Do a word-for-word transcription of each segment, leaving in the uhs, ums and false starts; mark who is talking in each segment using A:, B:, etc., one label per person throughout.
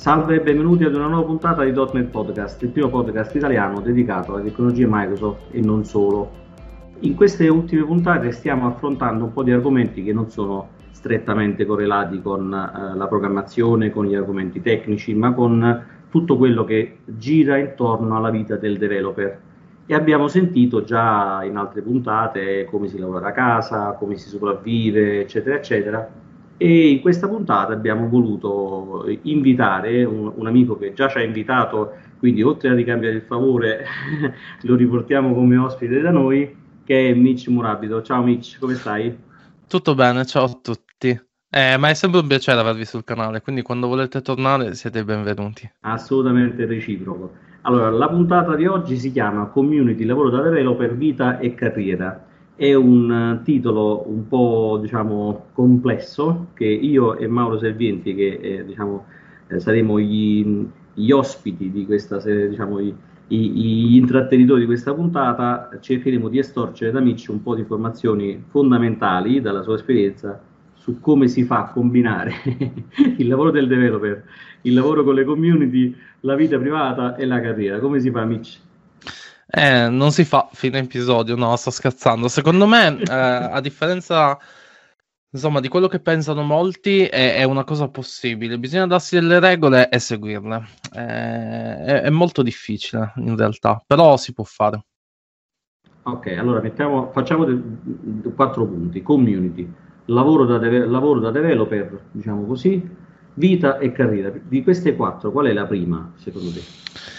A: Salve e benvenuti ad una nuova puntata di .NET Podcast, il primo podcast italiano dedicato alle tecnologie Microsoft e non solo. In queste ultime puntate stiamo affrontando un po' di argomenti che non sono strettamente correlati con eh, la programmazione, con gli argomenti tecnici, ma con tutto quello che gira intorno alla vita del developer. E abbiamo sentito già in altre puntate come si lavora da casa, come si sopravvive, eccetera, eccetera. E in questa puntata abbiamo voluto invitare un, un amico che già ci ha invitato, quindi oltre a ricambiare il favore lo riportiamo come ospite da noi, che è Mitch Murabito. Ciao Mitch, come stai?
B: Tutto bene, ciao a tutti. Eh, ma è sempre un piacere avervi sul canale, quindi quando volete tornare siete i benvenuti.
A: Assolutamente reciproco. Allora, la puntata di oggi si chiama Community, lavoro da developer, vita e carriera. È un eh, titolo un po', diciamo, complesso che io e Mauro Servienti, che eh, diciamo, eh, saremo gli, gli ospiti di questa serie, diciamo, i- i- gli intrattenitori di questa puntata, cercheremo di estorcere da Mitch un po' di informazioni fondamentali dalla sua esperienza su come si fa a combinare il lavoro del developer, il lavoro con le community, la vita privata e la carriera. Come si fa, Mitch?
B: Eh, non si fa fine episodio, no, sto scherzando. Secondo me, eh, a differenza, insomma, di quello che pensano molti, è, è una cosa possibile. Bisogna darsi delle regole e seguirle. Eh, è, è molto difficile, in realtà, però si può fare.
A: Ok, allora mettiamo, facciamo de- de- quattro punti. Community, lavoro da, deve- lavoro da developer, diciamo così, vita e carriera. Di queste quattro, qual è la prima, secondo te?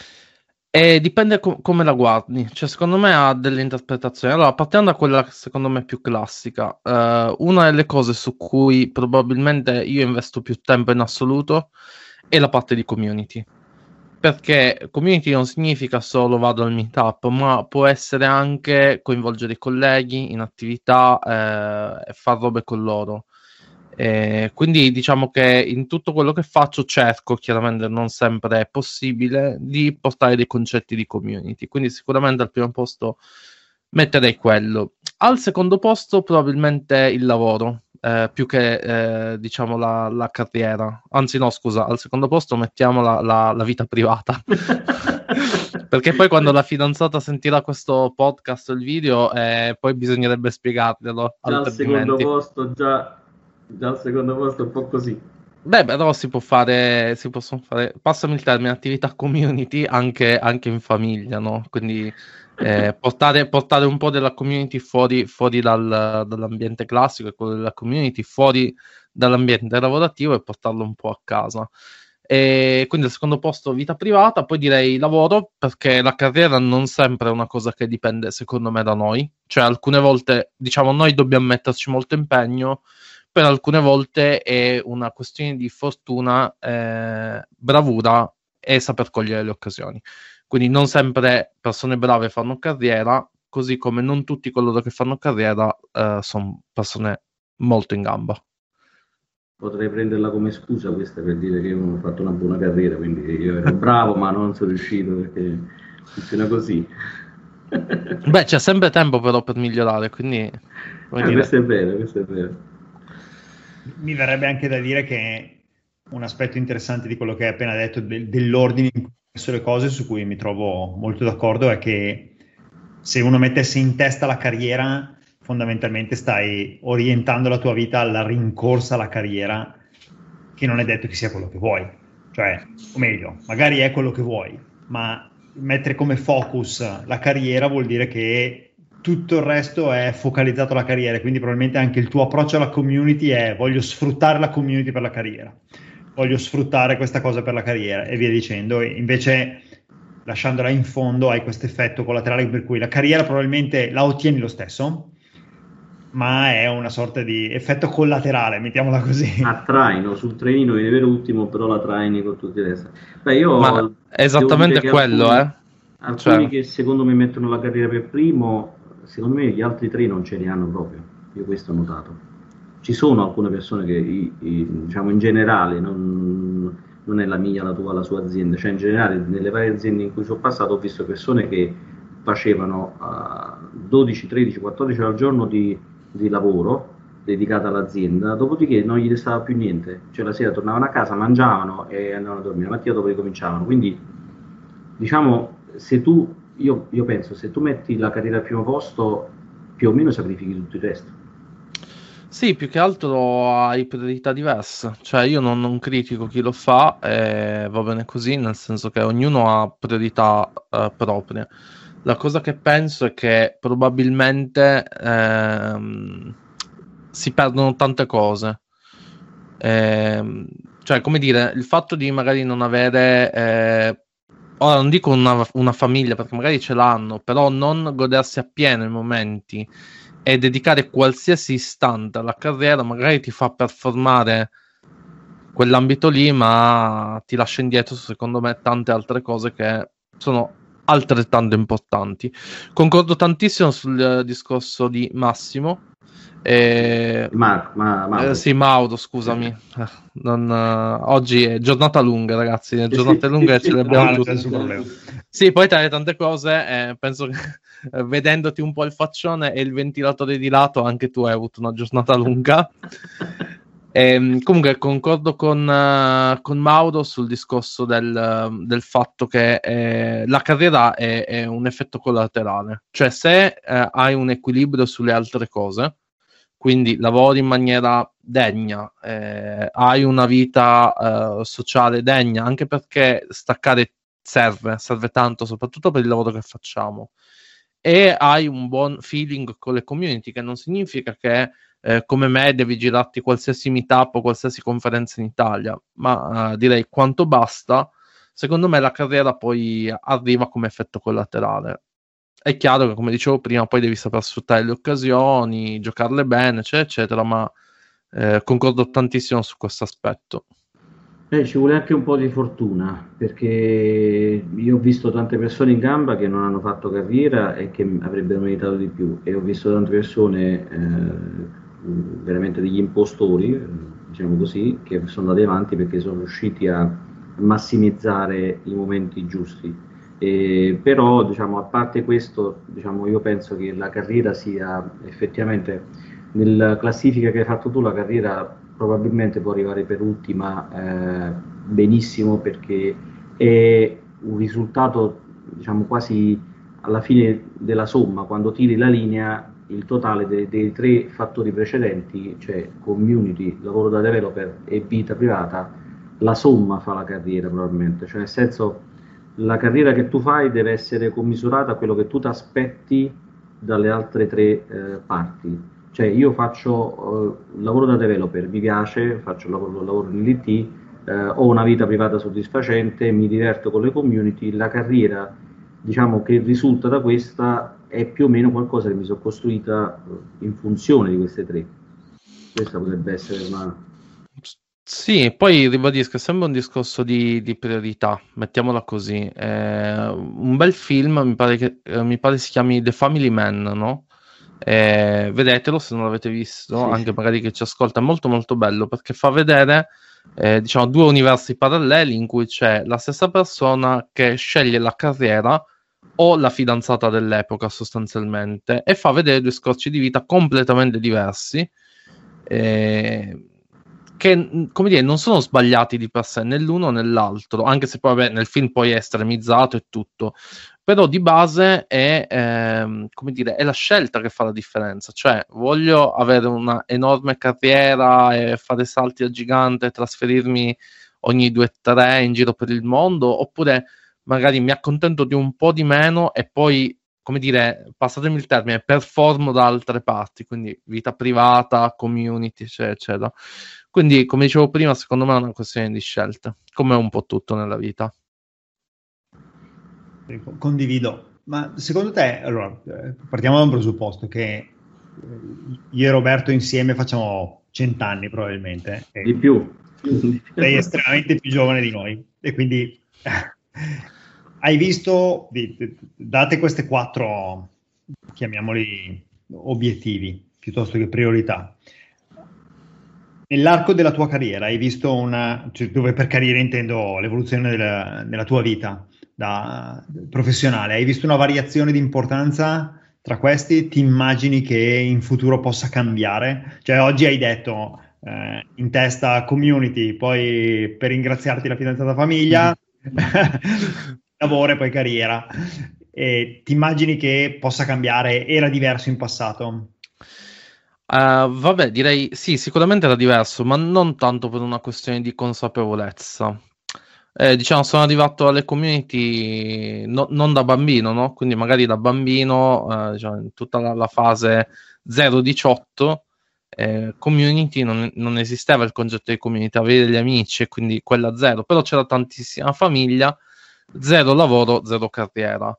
B: E dipende co- come la guardi, cioè secondo me ha delle interpretazioni. Allora, partiamo da quella che secondo me è più classica. Eh, una delle cose su cui probabilmente io investo più tempo in assoluto è la parte di community. Perché community non significa solo vado al meetup, ma può essere anche coinvolgere i colleghi in attività eh, e far robe con loro. Eh, quindi diciamo che in tutto quello che faccio cerco, chiaramente non sempre è possibile, di portare dei concetti di community. Quindi sicuramente al primo posto metterei quello. Al secondo posto probabilmente il lavoro, eh, più che eh, diciamo la, la carriera. Anzi no, scusa, al secondo posto mettiamo la, la- la vita privata. Perché poi quando la fidanzata sentirà questo podcast o il video, eh, poi bisognerebbe spiegarglielo,
A: Già al secondo
B: altrimenti.
A: posto, già, già al secondo posto è un po' così.
B: Beh, però si può fare, si possono fare, passami il termine, attività community anche, anche in famiglia, no? Quindi eh, portare, portare un po' della community fuori, fuori dal- dall'ambiente classico e quello della community fuori dall'ambiente lavorativo e portarlo un po' a casa. E quindi al secondo posto vita privata, poi direi lavoro, perché la carriera non sempre è una cosa che dipende, secondo me, da noi. Cioè, alcune volte, diciamo, noi dobbiamo metterci molto impegno, per alcune volte è una questione di fortuna, eh, bravura e saper cogliere le occasioni. Quindi non sempre persone brave fanno carriera, così come non tutti coloro che fanno carriera eh, sono persone molto in gamba.
A: Potrei prenderla come scusa questa per dire che io non ho fatto una buona carriera, quindi io ero bravo ma non sono riuscito perché funziona così.
B: Beh, c'è sempre tempo però per migliorare, quindi come
A: Ah,
B: dire.
A: questo è vero, questo è vero.
C: Mi verrebbe anche da dire che un aspetto interessante di quello che hai appena detto, del- dell'ordine in cui hai messo le cose, su cui mi trovo molto d'accordo, è che se uno mettesse in testa la carriera, fondamentalmente stai orientando la tua vita alla rincorsa alla carriera, che non è detto che sia quello che vuoi. Cioè, o meglio, magari è quello che vuoi, ma mettere come focus la carriera vuol dire che tutto il resto è focalizzato alla carriera, quindi probabilmente anche il tuo approccio alla community è voglio sfruttare la community per la carriera, voglio sfruttare questa cosa per la carriera e via dicendo. E invece lasciandola in fondo hai questo effetto collaterale per cui la carriera probabilmente la ottieni lo stesso, ma è una sorta di effetto collaterale, mettiamola così.
A: A traino, sul trenino viene per ultimo, però la traini con tutti i resti. Beh,
B: Ma
A: io
B: è
A: devo dire
B: esattamente
A: che
B: quello,
A: alcuni,
B: eh?
A: alcuni
B: Cioè,
A: che secondo me mettono la carriera per primo, secondo me gli altri tre non ce li hanno proprio. Io questo ho notato. Ci sono alcune persone che, i- i- diciamo, in generale, non, non è la mia, la tua, la sua azienda, cioè in generale nelle varie aziende in cui sono passato ho visto persone che facevano uh, dodici, tredici, quattordici ore al giorno di, di lavoro dedicata all'azienda, dopodiché non gli restava più niente, cioè la sera tornavano a casa, mangiavano e andavano a dormire, la mattina dopo ricominciavano, quindi diciamo, se tu, io, io penso, se tu metti la carriera al primo posto, più o meno sacrifichi tutto il resto.
B: Sì, più che altro hai priorità diverse, cioè io non, non critico chi lo fa, e va bene così, nel senso che ognuno ha priorità eh, proprie. La cosa che penso è che probabilmente ehm, si perdono tante cose. Ehm, cioè, come dire, il fatto di magari non avere, eh, ora non dico una, una famiglia, perché magari ce l'hanno, però non godersi appieno i momenti e dedicare qualsiasi istante alla carriera magari ti fa performare quell'ambito lì, ma ti lascia indietro, secondo me, tante altre cose che sono altrettanto importanti. Concordo tantissimo sul eh, discorso di Massimo. Eh,
A: Marco, ma, Mauro.
B: eh, sì, Mauro, scusami. Eh, non, eh, oggi è giornata lunga, ragazzi. È giornata lunga e ce l'abbiamo
C: Ah,
B: tutti.
C: non c'è nessun problema.
B: Sì, poi tra le tante cose, eh, penso che eh, vedendoti un po' il faccione e il ventilatore di lato, anche tu hai avuto una giornata lunga. E, comunque concordo con, uh, con Mauro sul discorso del, uh, del fatto che eh, la carriera è, è un effetto collaterale, cioè se eh, hai un equilibrio sulle altre cose, quindi lavori in maniera degna, eh, hai una vita eh, sociale degna, anche perché staccare serve, serve tanto, soprattutto per il lavoro che facciamo, e hai un buon feeling con le community, che non significa che Eh, come me devi girarti qualsiasi meetup o qualsiasi conferenza in Italia, ma eh, direi quanto basta. Secondo me la carriera poi arriva come effetto collaterale. È chiaro che, come dicevo prima, poi devi saper sfruttare le occasioni, giocarle bene, eccetera, eccetera, ma eh, concordo tantissimo su questo aspetto.
A: Eh, ci vuole anche un po' di fortuna, perché io ho visto tante persone in gamba che non hanno fatto carriera e che avrebbero meritato di più, e ho visto tante persone, eh, veramente degli impostori, eh, diciamo così, che sono andati avanti perché sono riusciti a massimizzare i momenti giusti. E, però, diciamo, a parte questo, diciamo, io penso che la carriera sia effettivamente, nella classifica che hai fatto tu, la carriera probabilmente può arrivare per ultima, eh, benissimo, perché è un risultato, diciamo, quasi alla fine della somma, quando tiri la linea, il totale dei, dei tre fattori precedenti, cioè community, lavoro da developer e vita privata, la somma fa la carriera probabilmente, cioè nel senso, la carriera che tu fai deve essere commisurata a quello che tu ti aspetti dalle altre tre eh, parti. Cioè io faccio eh, lavoro da developer, mi piace, faccio lavoro, lavoro nell'I T, eh, ho una vita privata soddisfacente, mi diverto con le community, la carriera, diciamo, che risulta da questa è più o meno qualcosa che mi sono costruita in funzione di queste tre. Questa potrebbe essere una...
B: Sì, poi ribadisco, è sempre un discorso di, di priorità, mettiamola così. Eh, un bel film, mi pare che eh, mi pare si chiami The Family Man, no? Eh, vedetelo se non l'avete visto,
A: Sì,
B: anche
A: sì.
B: magari che ci ascolta, è molto molto bello perché fa vedere eh, diciamo due universi paralleli in cui c'è la stessa persona che sceglie la carriera o la fidanzata dell'epoca sostanzialmente, e fa vedere due scorci di vita completamente diversi, eh, che, come dire, non sono sbagliati di per sé né l'uno né l'altro, anche se poi vabbè, nel film poi è estremizzato e tutto, però di base è, ehm, come dire, è la scelta che fa la differenza. Cioè, voglio avere una enorme carriera e fare salti a gigante, trasferirmi ogni due o tre in giro per il mondo, oppure magari mi accontento di un po' di meno e poi, come dire, passatemi il termine, performo da altre parti, quindi vita privata, community, eccetera, eccetera. Quindi, come dicevo prima, secondo me è una questione di scelta, come un po' tutto nella vita.
C: Condivido, ma secondo te, allora, partiamo da un presupposto che io e Roberto insieme facciamo cent'anni probabilmente. E
A: Di più.
C: sei estremamente più giovane di noi e quindi hai visto, date queste quattro, chiamiamoli obiettivi piuttosto che priorità, nell'arco della tua carriera hai visto una, cioè dove per carriera intendo l'evoluzione della, della tua vita da professionale, hai visto una variazione di importanza tra questi ti immagini che in futuro possa cambiare? Cioè oggi hai detto eh, in testa community, poi per ringraziarti la fidanzata famiglia, lavoro e poi carriera. E ti immagini che possa cambiare? Era diverso in passato?
B: Uh, vabbè, direi sì, sicuramente era diverso, ma non tanto per una questione di consapevolezza. Eh, diciamo, sono arrivato alle community no- non da bambino, no? Quindi magari da bambino, eh, diciamo, in tutta la, la fase zero diciotto, eh, community non, non esisteva il concetto di community, avevi degli amici e quindi quella zero, però c'era tantissima famiglia, zero lavoro, zero carriera.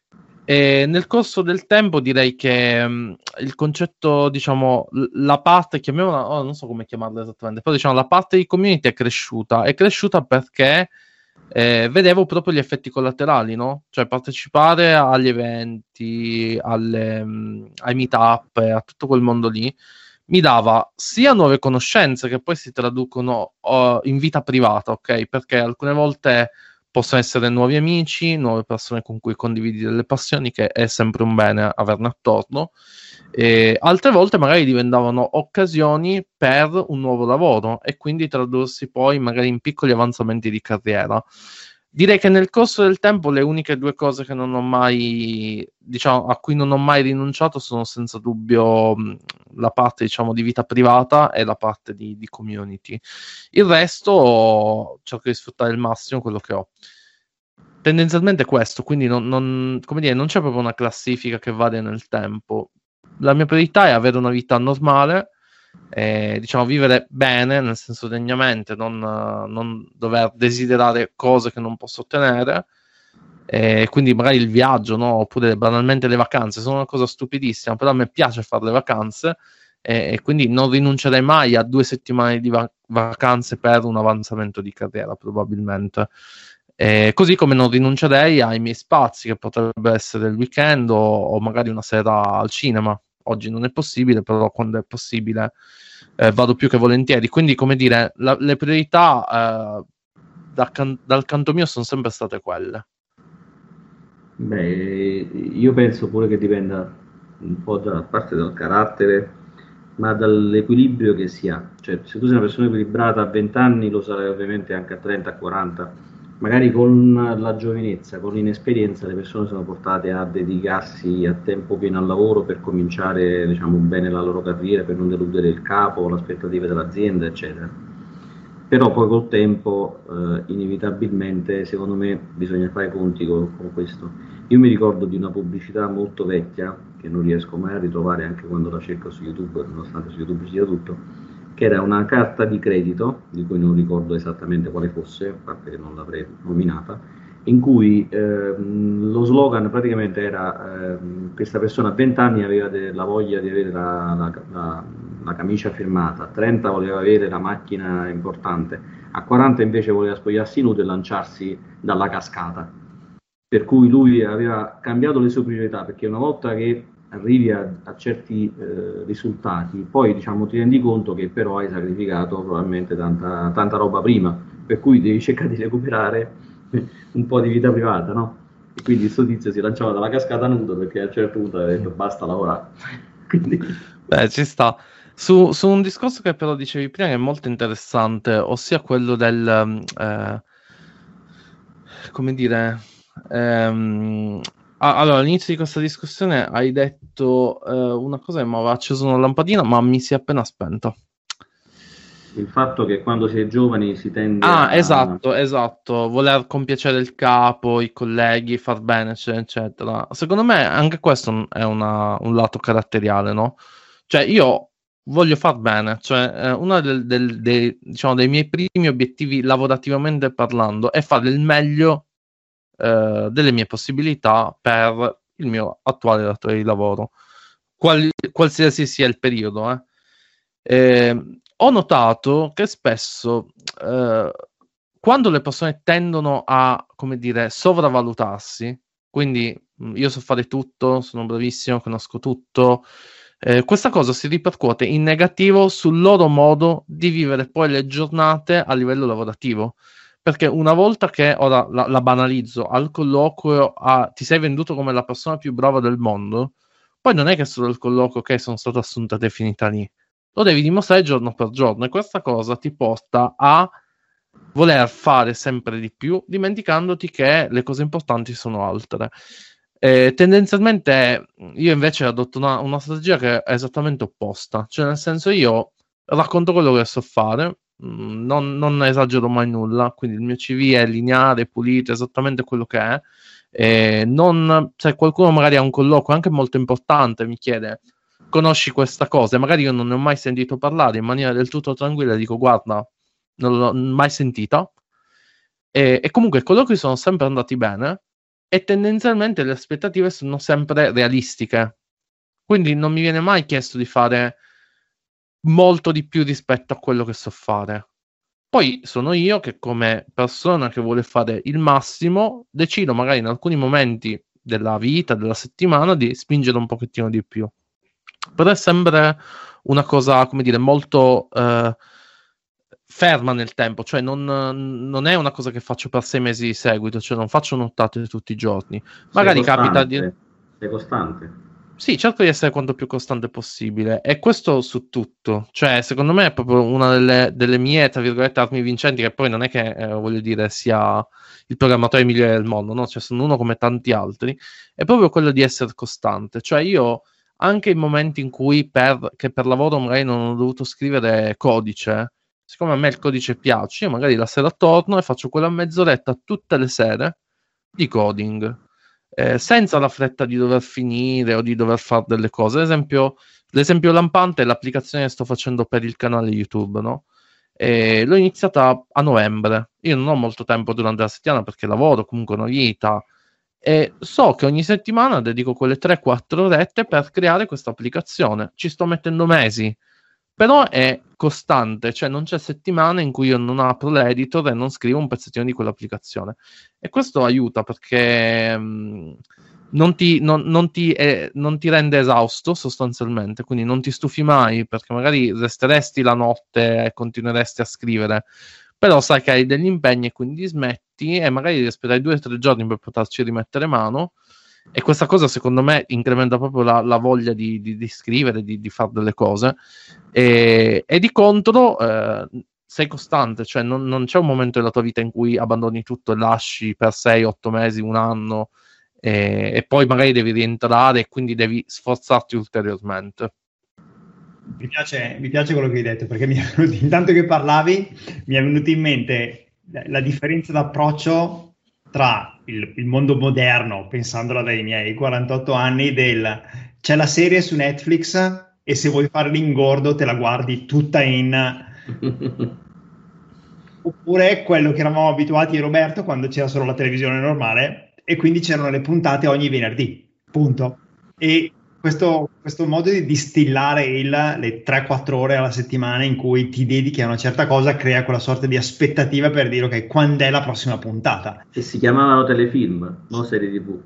B: E nel corso del tempo direi che mh, il concetto, diciamo, l- la parte, chiamiamola, oh, non so come chiamarla esattamente, però diciamo la parte di community è cresciuta, è cresciuta perché eh, vedevo proprio gli effetti collaterali, no? Cioè partecipare agli eventi, alle, mh, ai meetup, a tutto quel mondo lì, mi dava sia nuove conoscenze che poi si traducono oh, in vita privata, ok? Perché alcune volte possono essere nuovi amici, nuove persone con cui condividi delle passioni, che è sempre un bene averne attorno. E altre volte magari diventavano occasioni per un nuovo lavoro e quindi tradursi poi magari in piccoli avanzamenti di carriera. Direi che nel corso del tempo le uniche due cose che non ho mai, diciamo, a cui non ho mai rinunciato sono senza dubbio mh, la parte, diciamo, di vita privata e la parte di, di community. Il resto cerco di sfruttare al massimo quello che ho. Tendenzialmente questo, quindi non, non, come dire, non c'è proprio una classifica che varia nel tempo. La mia priorità è avere una vita normale, eh, diciamo vivere bene, nel senso degnamente, non, non dover desiderare cose che non posso ottenere, e quindi magari il viaggio, no? Oppure banalmente le vacanze, sono una cosa stupidissima, però a me piace fare le vacanze e, e quindi non rinuncerei mai a due settimane di va- vacanze per un avanzamento di carriera, probabilmente. Eh, così come non rinuncerei ai miei spazi, che potrebbe essere il weekend o, o magari una sera al cinema. Oggi non è possibile, però quando è possibile eh, vado più che volentieri. Quindi, come dire, la, le priorità eh, da can- dal canto mio sono sempre state quelle.
A: Beh, io penso pure che dipenda un po' da parte dal carattere, ma dall'equilibrio che si ha. Cioè, se tu sei una persona equilibrata a venti anni, lo sarai ovviamente anche a trenta, a quaranta. Magari con la giovinezza, con l'inesperienza, le persone sono portate a dedicarsi a tempo pieno al lavoro per cominciare, diciamo, bene la loro carriera, per non deludere il capo, le aspettative dell'azienda, eccetera. Però poi col tempo, eh, inevitabilmente, secondo me, bisogna fare i conti con, con questo. Io mi ricordo di una pubblicità molto vecchia, che non riesco mai a ritrovare anche quando la cerco su YouTube, nonostante su YouTube ci sia tutto, che era una carta di credito, di cui non ricordo esattamente quale fosse, a parte che non l'avrei nominata, in cui ehm, lo slogan praticamente era ehm, questa persona a venti anni aveva de- la voglia di avere la, la, la, la camicia firmata, a trenta voleva avere la macchina importante, a quaranta invece voleva spogliarsi nudo e lanciarsi dalla cascata. Per cui lui aveva cambiato le sue priorità, perché una volta che arrivi a, a certi eh, risultati, poi diciamo, ti rendi conto che però hai sacrificato probabilmente tanta, tanta roba prima, per cui devi cercare di recuperare un po' di vita privata, no? E quindi il suo tizio si lanciava dalla cascata nudo perché a un certo punto aveva detto basta lavorare. Quindi...
B: Beh, ci sta. Su, su un discorso che però dicevi prima che è molto interessante, ossia quello del... um, eh, come dire... ehm, ah, allora, all'inizio di questa discussione hai detto eh, una cosa che mi aveva acceso una lampadina, ma mi si è appena spenta.
A: Il fatto che quando si è giovani si tende
B: Ah,
A: a...
B: esatto, esatto, voler compiacere il capo, i colleghi, far bene, eccetera, eccetera. Secondo me anche questo è una- un lato caratteriale, no? Cioè io voglio far bene, cioè eh, uno del- del- dei, diciamo, dei miei primi obiettivi lavorativamente parlando è fare il meglio eh, delle mie possibilità per il mio attuale datore di lavoro, Quali- qualsiasi sia il periodo, eh. Eh, ho notato che spesso eh, quando le persone tendono a, come dire, sopravvalutarsi, quindi mh, io so fare tutto, sono bravissimo, conosco tutto, eh, questa cosa si ripercuote in negativo sul loro modo di vivere poi le giornate a livello lavorativo. Perché una volta che, ora la, la banalizzo, al colloquio a, ti sei venduto come la persona più brava del mondo, Poi non è che solo il colloquio, ok, sono stata assunta e definita lì, lo devi dimostrare giorno per giorno, e questa cosa ti porta a voler fare sempre di più, dimenticandoti che le cose importanti sono altre. Eh, tendenzialmente io invece adotto una, una strategia che è esattamente opposta, cioè nel senso io racconto quello che so fare, mh, non, non esagero mai nulla, quindi il mio C V è lineare, pulito, esattamente quello che è. Eh, non, se qualcuno magari ha un colloquio anche molto importante, mi chiede conosci questa cosa, e magari io non ne ho mai sentito parlare, in maniera del tutto tranquilla dico guarda, non l'ho mai sentita, e, e comunque i colloqui sono sempre andati bene e tendenzialmente le aspettative sono sempre realistiche, quindi non mi viene mai chiesto di fare molto di più rispetto a quello che so fare. Poi sono io che, come persona che vuole fare il massimo, decido magari in alcuni momenti della vita, della settimana, di spingere un pochettino di più. Però è sempre una cosa, come dire, molto eh, ferma nel tempo, cioè non, non è una cosa che faccio per sei mesi di seguito, cioè non faccio nottate tutti i giorni. Magari capita di...
A: Sei costante.
B: Sì, cerco di essere quanto più costante possibile, e questo su tutto. Cioè, secondo me è proprio una delle, delle mie, tra virgolette, armi vincenti, che poi non è che, eh, voglio dire, sia il programmatore migliore del mondo, no? Cioè, sono uno come tanti altri, è proprio quello di essere costante. Cioè, io, anche in momenti in cui per, che per lavoro magari non ho dovuto scrivere codice, siccome a me il codice piace, io magari la sera torno e faccio quella mezz'oretta tutte le sere di coding. Eh, senza la fretta di dover finire o di dover fare delle cose. Ad esempio, l'esempio lampante è l'applicazione che sto facendo per il canale YouTube, no? E l'ho iniziata a novembre. Io non ho molto tempo durante la settimana perché lavoro, comunque una vita, e so che ogni settimana dedico quelle tre quattro orette per creare questa applicazione. Ci sto mettendo mesi, però è costante, cioè non c'è settimana in cui io non apro l'editor e non scrivo un pezzettino di quell'applicazione, e questo aiuta perché mh, non, ti, non, non, ti, eh, non ti rende esausto sostanzialmente, quindi non ti stufi mai, perché magari resteresti la notte e continueresti a scrivere, però sai che hai degli impegni e quindi smetti, e magari devi aspettare due o tre giorni per poterci rimettere mano. E questa cosa secondo me incrementa proprio la, la voglia di, di, di scrivere, di, di fare delle cose, e, e di contro eh, sei costante, cioè non, non c'è un momento della tua vita in cui abbandoni tutto e lasci per sei, otto mesi, un anno, e, e poi magari devi rientrare e quindi devi sforzarti ulteriormente.
C: Mi piace, mi piace quello che hai detto, perché mi è venuto, intanto che parlavi mi è venuto in mente la differenza d'approccio tra il, il mondo moderno, pensandola dai miei quarantotto anni, del c'è la serie su Netflix e se vuoi fare l'ingordo te la guardi tutta in... oppure quello che eravamo abituati, Roberto, quando c'era solo la televisione normale e quindi c'erano le puntate ogni venerdì, punto. E questo, questo modo di distillare il, le tre quattro ore alla settimana in cui ti dedichi a una certa cosa crea quella sorta di aspettativa per dire ok, quando è la prossima puntata?
A: E si chiamavano telefilm, non serie tv.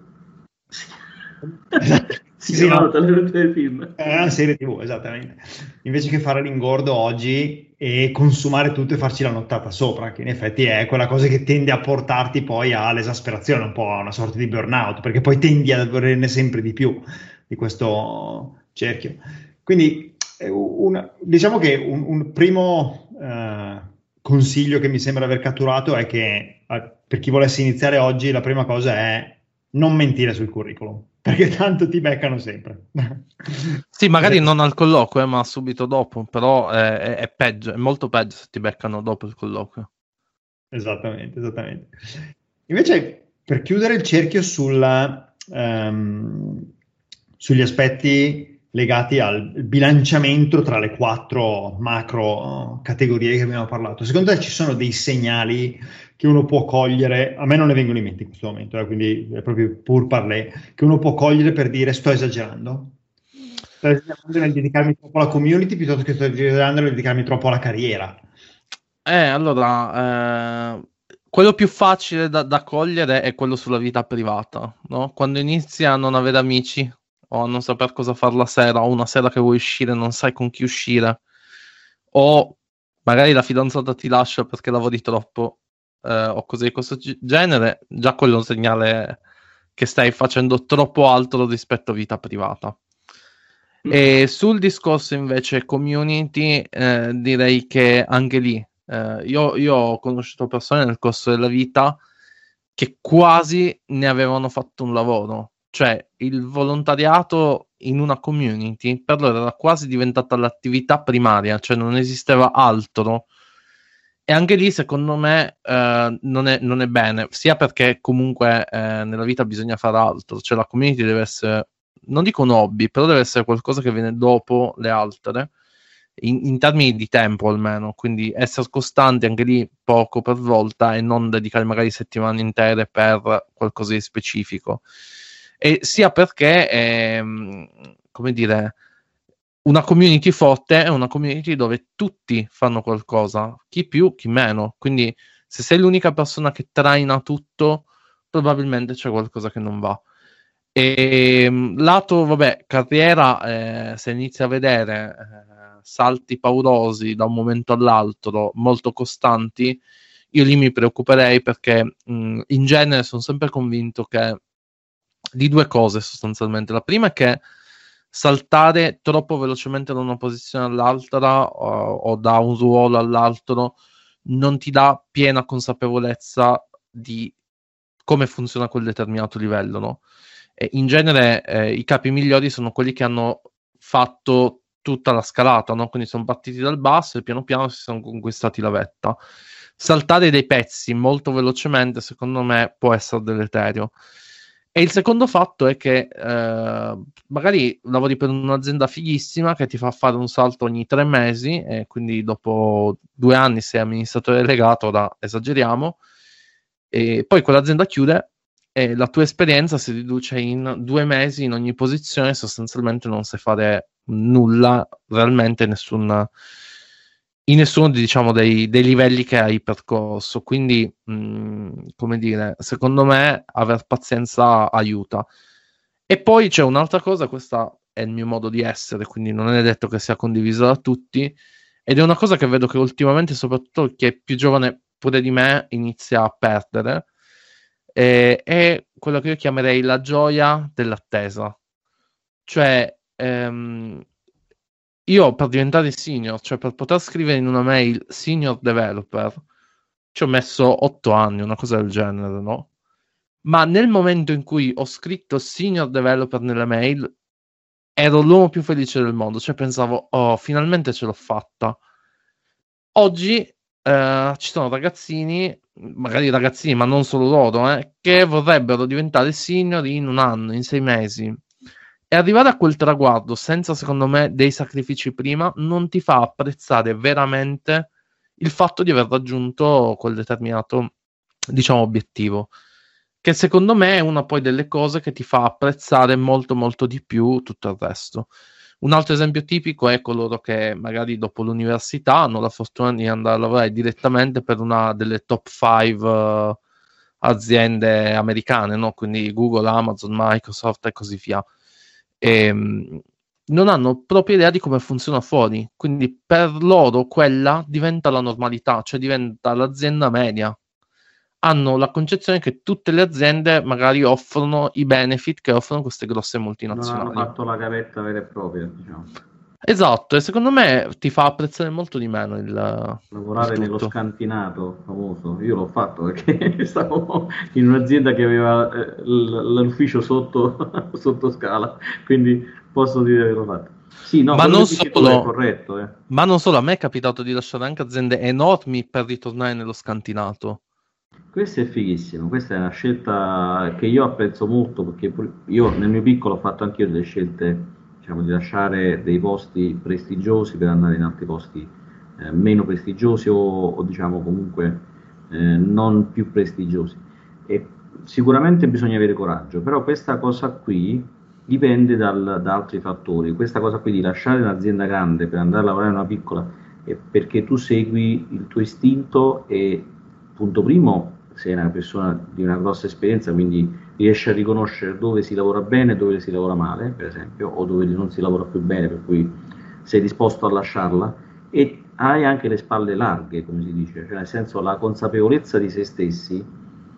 A: Si
C: sì,
A: chiamavano
C: no.
A: telefilm.
C: È una serie tv, esattamente. Invece che fare l'ingordo oggi e consumare tutto e farci la nottata sopra, che in effetti è quella cosa che tende a portarti poi all'esasperazione, un po' a una sorta di burnout, perché poi tendi a volerne sempre di più di questo cerchio. Quindi una, diciamo che un, un primo eh, consiglio che mi sembra aver catturato è che eh, per chi volesse iniziare oggi la prima cosa è non mentire sul curriculum, perché tanto ti beccano sempre.
B: Sì, magari non al colloquio, eh, ma subito dopo, però è, è peggio, è molto peggio se ti beccano dopo il colloquio.
C: Esattamente, esattamente. Invece, per chiudere il cerchio sulla, um, sugli aspetti legati al bilanciamento tra le quattro macro categorie che abbiamo parlato, secondo te ci sono dei segnali che uno può cogliere? A me non ne vengono in mente in questo momento, eh, quindi è proprio pur parler, che uno può cogliere per dire sto esagerando? Sto esagerando nel dedicarmi troppo alla community piuttosto che sto esagerando nel dedicarmi troppo alla carriera?
B: Eh, allora, eh, quello più facile da, da cogliere è quello sulla vita privata, no? Quando inizi a non avere amici o a non saper cosa fare la sera, o una sera che vuoi uscire non sai con chi uscire, o magari la fidanzata ti lascia perché lavori troppo, eh, o cose di questo genere, già quello è un segnale che stai facendo troppo altro rispetto a vita privata. E sul discorso invece community, eh, direi che anche lì eh, io, io ho conosciuto persone nel corso della vita che quasi ne avevano fatto un lavoro, cioè il volontariato in una community per loro era quasi diventata l'attività primaria, cioè non esisteva altro. E anche lì, secondo me, eh, non, è, non è bene, sia perché comunque eh, nella vita bisogna fare altro, cioè la community deve essere, non dico un hobby, però deve essere qualcosa che viene dopo le altre, in, in termini di tempo almeno, quindi essere costanti anche lì poco per volta e non dedicare magari settimane intere per qualcosa di specifico. E sia perché, ehm, come dire, una community forte è una community dove tutti fanno qualcosa, chi più, chi meno. Quindi se sei l'unica persona che traina tutto, probabilmente c'è qualcosa che non va. E lato, vabbè, carriera, eh, se inizi a vedere eh, salti paurosi da un momento all'altro, molto costanti, io lì mi preoccuperei perché mh, in genere sono sempre convinto che di due cose sostanzialmente. La prima è che saltare troppo velocemente da una posizione all'altra o, o da un ruolo all'altro non ti dà piena consapevolezza di come funziona quel determinato livello, no? E in genere eh, i capi migliori sono quelli che hanno fatto tutta la scalata, no? Quindi sono partiti dal basso e piano piano si sono conquistati la vetta. Saltare dei pezzi molto velocemente, secondo me, può essere deleterio. E il secondo fatto è che eh, magari lavori per un'azienda fighissima che ti fa fare un salto ogni tre mesi e quindi dopo due anni sei amministratore delegato, ora esageriamo, e poi quell'azienda chiude e la tua esperienza si riduce in due mesi in ogni posizione, sostanzialmente non sai fare nulla, realmente nessun, in nessuno diciamo dei, dei livelli che hai percorso. Quindi mh, come dire, secondo me aver pazienza aiuta. E poi c'è un'altra cosa, questa è il mio modo di essere, quindi non è detto che sia condiviso da tutti, ed è una cosa che vedo che ultimamente soprattutto chi è più giovane pure di me inizia a perdere, eh, è quello che io chiamerei la gioia dell'attesa. Cioè, ehm, io per diventare senior, cioè per poter scrivere in una mail senior developer, ci ho messo otto anni, una cosa del genere, no? Ma nel momento in cui ho scritto senior developer nella mail, ero l'uomo più felice del mondo, cioè pensavo, oh, finalmente ce l'ho fatta. Oggi eh, ci sono ragazzini, magari ragazzini, ma non solo loro, eh, che vorrebbero diventare senior in un anno, in sei mesi. E arrivare a quel traguardo senza, secondo me, dei sacrifici prima, non ti fa apprezzare veramente il fatto di aver raggiunto quel determinato, diciamo, obiettivo. Che secondo me è una poi delle cose che ti fa apprezzare molto molto di più tutto il resto. Un altro esempio tipico è coloro che magari dopo l'università hanno la fortuna di andare a lavorare direttamente per una delle top cinque uh, aziende americane, no? Quindi Google, Amazon, Microsoft e così via. E, mh, non hanno proprio idea di come funziona fuori, quindi per loro quella diventa la normalità, cioè diventa l'azienda media. Hanno la concezione che tutte le aziende magari offrono i benefit che offrono queste grosse
A: Non
B: multinazionali.
A: hanno fatto la gavetta vera e propria, diciamo.
B: Esatto, e secondo me ti fa apprezzare molto di meno il,
A: Lavorare
B: il
A: nello
B: tutto.
A: scantinato famoso, io l'ho fatto perché stavo in un'azienda che aveva eh, l- l'ufficio sotto, sotto scala, quindi posso dire che l'ho fatto. Sì, no,
B: Ma
A: quello
B: non
A: che dici tu è
B: solo,
A: corretto, eh.
B: ma non solo, a me è capitato di lasciare anche aziende enormi per ritornare nello scantinato.
A: Questo è fighissimo, questa è una scelta che io apprezzo molto perché pur- io nel mio piccolo ho fatto anche io delle scelte, diciamo, di lasciare dei posti prestigiosi per andare in altri posti eh, meno prestigiosi o, o, diciamo comunque eh, non più prestigiosi. E sicuramente bisogna avere coraggio, però questa cosa qui dipende dal- da altri fattori. Questa cosa qui di lasciare un'azienda grande per andare a lavorare in una piccola è perché tu segui il tuo istinto e punto primo sei una persona di una grossa esperienza, quindi riesci a riconoscere dove si lavora bene e dove si lavora male, per esempio, o dove non si lavora più bene, per cui sei disposto a lasciarla e hai anche le spalle larghe, come si dice, cioè nel senso la consapevolezza di se stessi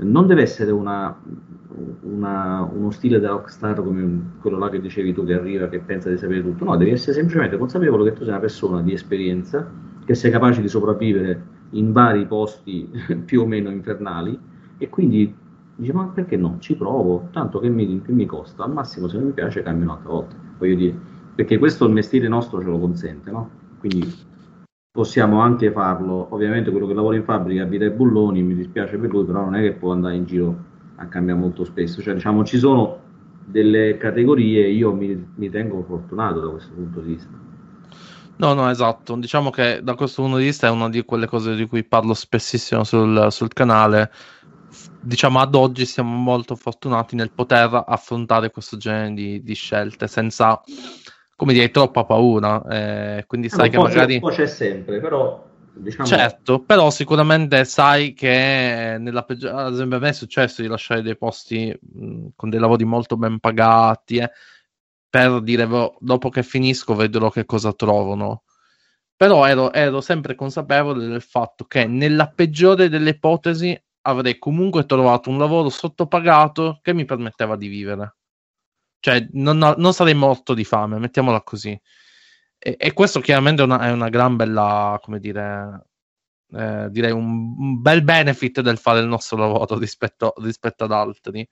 A: non deve essere una, una, uno stile da rockstar come quello là che dicevi tu, che arriva, che pensa di sapere tutto. No, devi essere semplicemente consapevole che tu sei una persona di esperienza, che sei capace di sopravvivere in vari posti più o meno infernali, e quindi dici, ma perché no? Ci provo, tanto che mi, che mi costa, al massimo se non mi piace cambio un'altra volta, voglio dire, perché questo il mestiere nostro ce lo consente, no? Quindi possiamo anche farlo. Ovviamente quello che lavora in fabbrica abita i bulloni, mi dispiace per lui, però non è che può andare in giro a cambiare molto spesso, cioè diciamo ci sono delle categorie, io mi, mi tengo fortunato da questo punto di vista.
B: No, no, esatto. Diciamo che da questo punto di vista è una di quelle cose di cui parlo spessissimo sul, sul canale. Diciamo, ad oggi siamo molto fortunati nel poter affrontare questo genere di, di scelte senza, come dire, troppa paura. Eh, quindi sai
A: Eh,
B: che
A: un po'
B: magari...
A: c'è, un po' c'è sempre, però diciamo...
B: Certo, però sicuramente sai che nella peggiore... Ad esempio a me è successo di lasciare dei posti mh, con dei lavori molto ben pagati, eh, per dire, "Boh, dopo che finisco vedrò che cosa trovano." Però ero, ero sempre consapevole del fatto che nella peggiore delle ipotesi avrei comunque trovato un lavoro sottopagato che mi permetteva di vivere. Cioè, non, non sarei morto di fame, mettiamola così. E, e questo chiaramente è una, è una gran bella, come dire, eh, direi un, un bel benefit del fare il nostro lavoro rispetto, rispetto ad altri.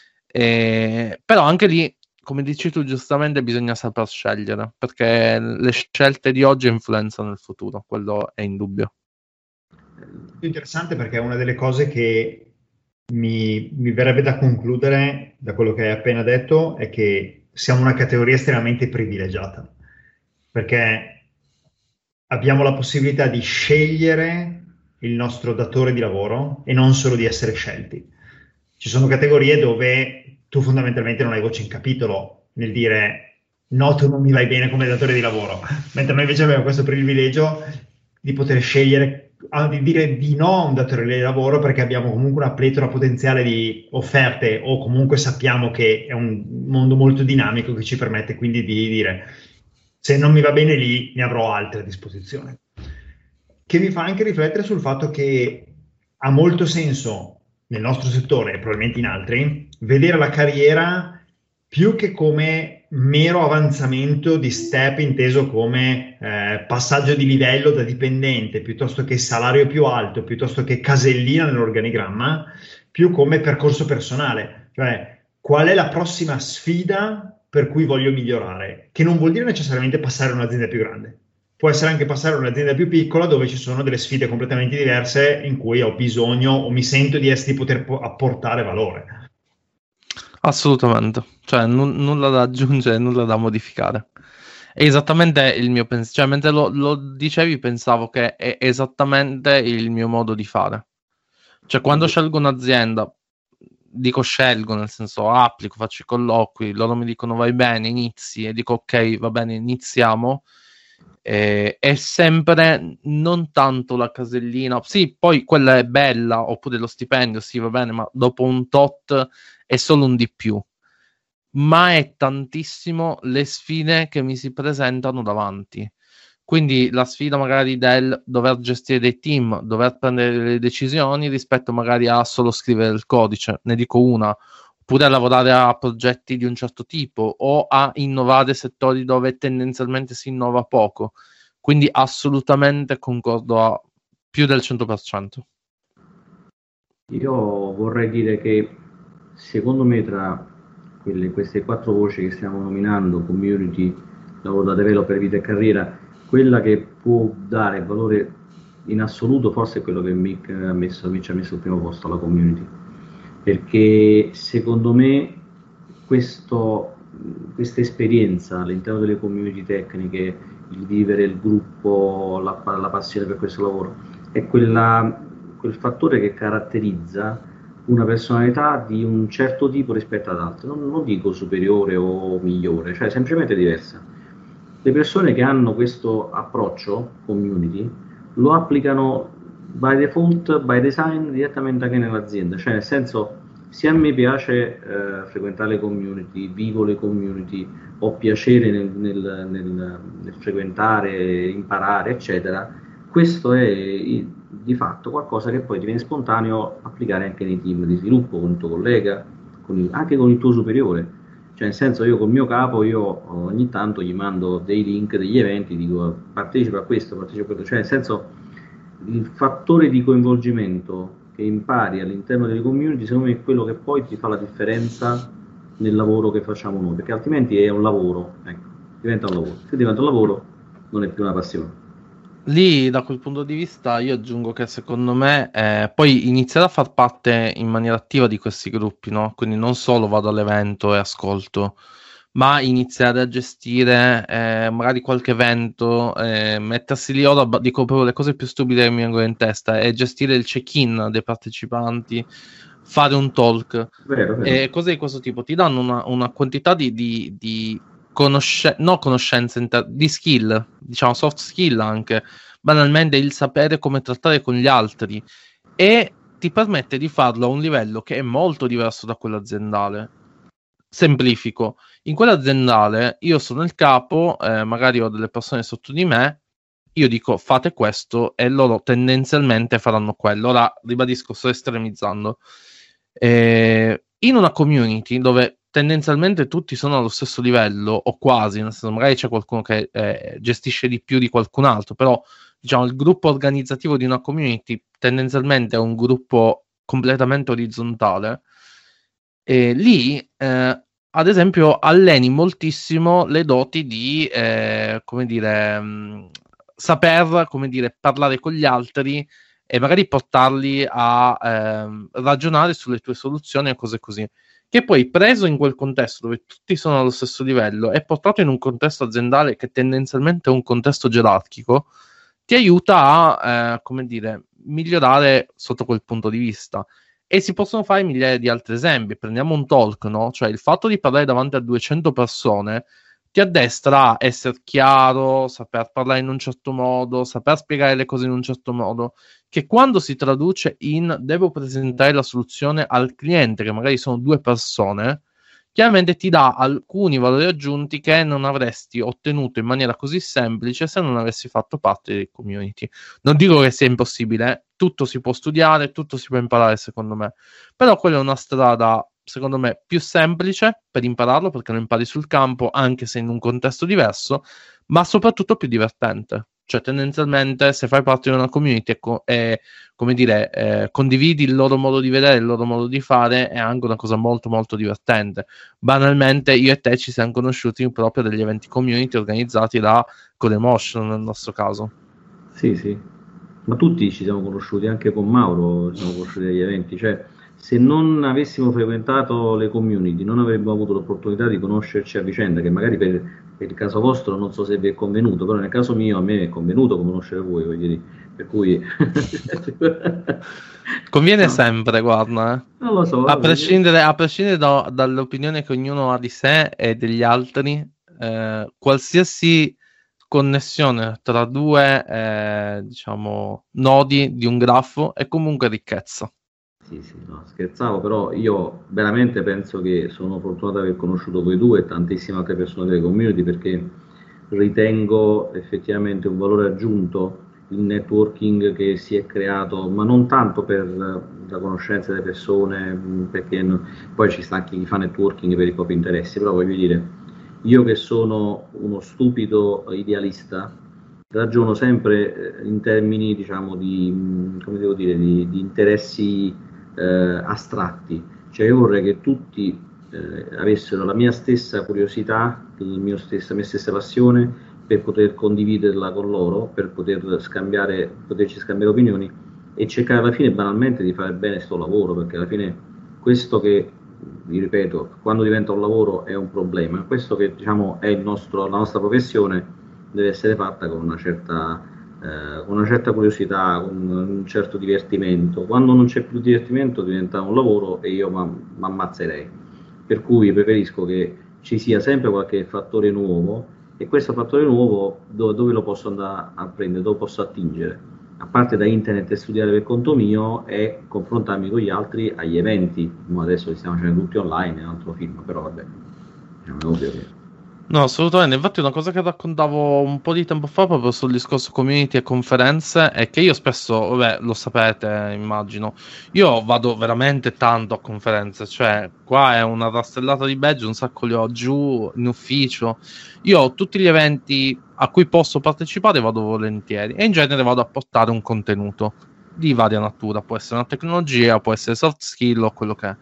B: E, però anche lì, come dici tu giustamente, bisogna saper scegliere, perché le scelte di oggi influenzano il futuro, quello è indubbio.
C: Più interessante perché è una delle cose che mi, mi verrebbe da concludere da quello che hai appena detto è che siamo una categoria estremamente privilegiata, perché abbiamo la possibilità di scegliere il nostro datore di lavoro e non solo di essere scelti. Ci sono categorie dove tu fondamentalmente non hai voce in capitolo nel dire no, tu non mi vai bene come datore di lavoro, mentre noi invece abbiamo questo privilegio di poter scegliere, di dire di no a un datore di lavoro perché abbiamo comunque una pletora potenziale di offerte o comunque sappiamo che è un mondo molto dinamico che ci permette quindi di dire se non mi va bene lì ne avrò altre a disposizione. Che mi fa anche riflettere sul fatto che ha molto senso nel nostro settore e probabilmente in altri vedere la carriera più che come mero avanzamento di step inteso come eh, passaggio di livello da dipendente, piuttosto che salario più alto, piuttosto che casellina nell'organigramma, più come percorso personale. Cioè, qual è la prossima sfida per cui voglio migliorare? Che non vuol dire necessariamente passare a un'azienda più grande. Può essere anche passare a un'azienda più piccola dove ci sono delle sfide completamente diverse in cui ho bisogno o mi sento di, essere, di poter apportare valore.
B: Assolutamente, cioè n- nulla da aggiungere, nulla da modificare. È esattamente il mio pensiero, cioè mentre lo, lo dicevi pensavo che è esattamente il mio modo di fare. Cioè quando scelgo un'azienda, dico scelgo, nel senso applico, faccio i colloqui, loro mi dicono vai bene, inizi, e dico ok, va bene, iniziamo. Eh, è sempre non tanto la casellina, sì, poi quella è bella, oppure lo stipendio, sì, va bene, ma dopo un tot è solo un di più, ma è tantissimo le sfide che mi si presentano davanti. Quindi la sfida magari del dover gestire dei team, dover prendere le decisioni rispetto magari a solo scrivere il codice, ne dico una, oppure a lavorare a progetti di un certo tipo o a innovare settori dove tendenzialmente si innova poco. Quindi assolutamente concordo a più del cento per cento.
A: Io vorrei dire che secondo me tra quelle, queste quattro voci che stiamo nominando, community, lavoro da developer, vita e carriera, quella che può dare valore in assoluto forse è quello che Mick ha messo, Mitch ha messo al primo posto, la community, perché secondo me questo, questa esperienza all'interno delle community tecniche, il vivere il gruppo, la, la passione per questo lavoro, è quella, quel fattore che caratterizza una personalità di un certo tipo rispetto ad altre, non, non dico superiore o migliore, cioè semplicemente diversa. Le persone che hanno questo approccio community lo applicano by default, by design, direttamente anche nell'azienda, cioè nel senso, se a me piace eh, frequentare le community, vivo le community, ho piacere nel, nel, nel, nel frequentare, imparare, eccetera, questo è di fatto qualcosa che poi ti viene spontaneo applicare anche nei team di sviluppo, con il tuo collega, con il, anche con il tuo superiore. Cioè, nel senso, io col mio capo, io ogni tanto gli mando dei link degli eventi, dico partecipa a questo, partecipa a quello. Cioè, nel senso, il fattore di coinvolgimento che impari all'interno delle community, secondo me è quello che poi ti fa la differenza nel lavoro che facciamo noi, perché altrimenti è un lavoro, ecco, diventa un lavoro. Se diventa un lavoro, non è più una passione.
B: Lì, da quel punto di vista, io aggiungo che secondo me eh, poi iniziare a far parte in maniera attiva di questi gruppi, no? Quindi non solo vado all'evento e ascolto, ma iniziare a gestire eh, magari qualche evento, eh, mettersi lì, ora dico proprio le cose più stupide che mi vengono in testa, e gestire il check-in dei partecipanti, fare un talk,
A: Vero, vero.
B: e cose di questo tipo, ti danno una, una quantità di, di, di conosce- no conoscenze, inter- di skill, diciamo soft skill anche, banalmente il sapere come trattare con gli altri, e ti permette di farlo a un livello che è molto diverso da quello aziendale. Semplifico, in quella aziendale io sono il capo, eh, magari ho delle persone sotto di me, io dico fate questo e loro tendenzialmente faranno quello. Ora ribadisco, sto estremizzando. Eh, in una community dove tendenzialmente tutti sono allo stesso livello o quasi, nel senso magari c'è qualcuno che eh, gestisce di più di qualcun altro, però diciamo il gruppo organizzativo di una community tendenzialmente è un gruppo completamente orizzontale. E lì, eh, ad esempio, alleni moltissimo le doti di, eh, come dire, mh, saper, come dire, parlare con gli altri e magari portarli a ehm, ragionare sulle tue soluzioni e cose così. Che poi, preso in quel contesto dove tutti sono allo stesso livello e portato in un contesto aziendale che tendenzialmente è un contesto gerarchico, ti aiuta a, eh, come dire, migliorare sotto quel punto di vista. E si possono fare migliaia di altri esempi. Prendiamo un talk, no? Cioè il fatto di parlare davanti a duecento persone ti addestra a essere chiaro, saper parlare in un certo modo, saper spiegare le cose in un certo modo, che quando si traduce in devo presentare la soluzione al cliente, che magari sono due persone, chiaramente ti dà alcuni valori aggiunti che non avresti ottenuto in maniera così semplice se non avessi fatto parte dei community. Non dico che sia impossibile, eh? Tutto si può studiare, tutto si può imparare secondo me, però quella è una strada secondo me più semplice per impararlo, perché lo impari sul campo anche se in un contesto diverso, ma soprattutto più divertente. Cioè tendenzialmente se fai parte di una community e, co- e come dire, eh, condividi il loro modo di vedere, il loro modo di fare, è anche una cosa molto molto divertente. Banalmente io e te ci siamo conosciuti proprio degli eventi community organizzati da Codemotion nel nostro caso.
A: Sì, sì, ma tutti ci siamo conosciuti, anche con Mauro ci siamo conosciuti agli eventi, cioè se non avessimo frequentato le community non avremmo avuto l'opportunità di conoscerci a vicenda, che magari per, per il caso vostro non so se vi è convenuto, però nel caso mio a me è convenuto conoscere voi, voglio dire, per cui...
B: Conviene
A: no.
B: sempre, guarda, eh.
A: Non lo so.
B: A prescindere, a prescindere da, dall'opinione che ognuno ha di sé e degli altri, eh, qualsiasi connessione tra due eh, diciamo nodi di un grafo è comunque ricchezza.
A: Sì, sì, no, scherzavo, però io veramente penso che sono fortunato di aver conosciuto voi due e tantissime altre persone delle community, perché ritengo effettivamente un valore aggiunto il networking che si è creato, ma non tanto per la conoscenza delle persone, perché no, poi ci sta anche chi fa networking per i propri interessi, però voglio dire, io che sono uno stupido idealista, ragiono sempre in termini, diciamo, di, come devo dire, di, di interessi eh, astratti, cioè io vorrei che tutti eh, avessero la mia stessa curiosità, il mio stessa, la mia stessa passione per poter condividerla con loro, per poter scambiare, poterci scambiare opinioni e cercare alla fine banalmente di fare bene sto lavoro, perché alla fine questo che, vi ripeto, quando diventa un lavoro è un problema, questo che diciamo è il nostro, la nostra professione deve essere fatta con una certa Eh, con una certa curiosità, con un certo divertimento. Quando non c'è più divertimento diventa un lavoro e io mi ammazzerei. Per cui preferisco che ci sia sempre qualche fattore nuovo, e questo fattore nuovo dove, dove lo posso andare a prendere, dove posso attingere, a parte da internet e studiare per conto mio e confrontarmi con gli altri agli eventi. Adesso li stiamo facendo tutti online, è un altro film, però vabbè, è ovvio che...
B: No, assolutamente. Infatti una cosa che raccontavo un po' di tempo fa proprio sul discorso community e conferenze è che io spesso, vabbè, lo sapete, immagino, io vado veramente tanto a conferenze, cioè qua è una rastellata di badge, un sacco li ho giù in ufficio. Io tutti gli eventi a cui posso partecipare vado volentieri e in genere vado a portare un contenuto di varia natura, può essere una tecnologia, può essere soft skill o quello che è.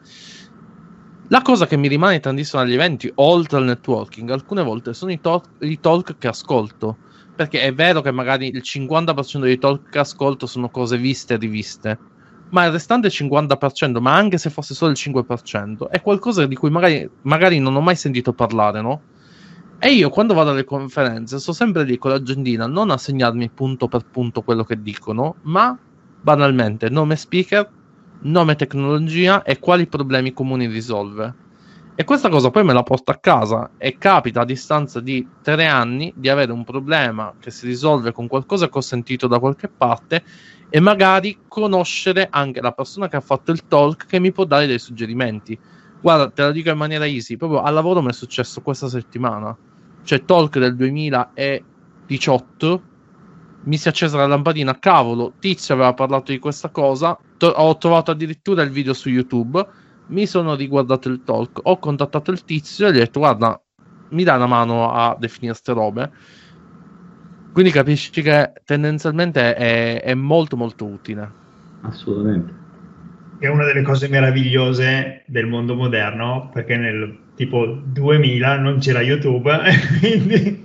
B: La cosa che mi rimane tantissimo agli eventi, oltre al networking, alcune volte sono i talk, i talk che ascolto. Perché è vero che magari il cinquanta per cento dei talk che ascolto sono cose viste e riviste, ma il restante cinquanta per cento, ma anche se fosse solo il cinque per cento, è qualcosa di cui magari, magari non ho mai sentito parlare, no? E io quando vado alle conferenze sto sempre lì con l'agendina, non a segnarmi punto per punto quello che dicono, ma banalmente nome speaker, nome tecnologia e quali problemi comuni risolve. E questa cosa poi me la porto a casa e capita a distanza di tre anni di avere un problema che si risolve con qualcosa che ho sentito da qualche parte e magari conoscere anche la persona che ha fatto il talk che mi può dare dei suggerimenti. Guarda, te la dico in maniera easy, proprio al lavoro mi è successo questa settimana, cioè talk del duemiladiciotto, mi si è accesa la lampadina, cavolo, Tizio aveva parlato di questa cosa, to- ho trovato addirittura il video su YouTube, mi sono riguardato il talk, ho contattato il Tizio e gli ho detto guarda, mi dai una mano a definire ste robe? Quindi capisci che tendenzialmente è, è molto molto utile.
A: Assolutamente.
C: È una delle cose meravigliose del mondo moderno, perché nel tipo duemila non c'era YouTube, quindi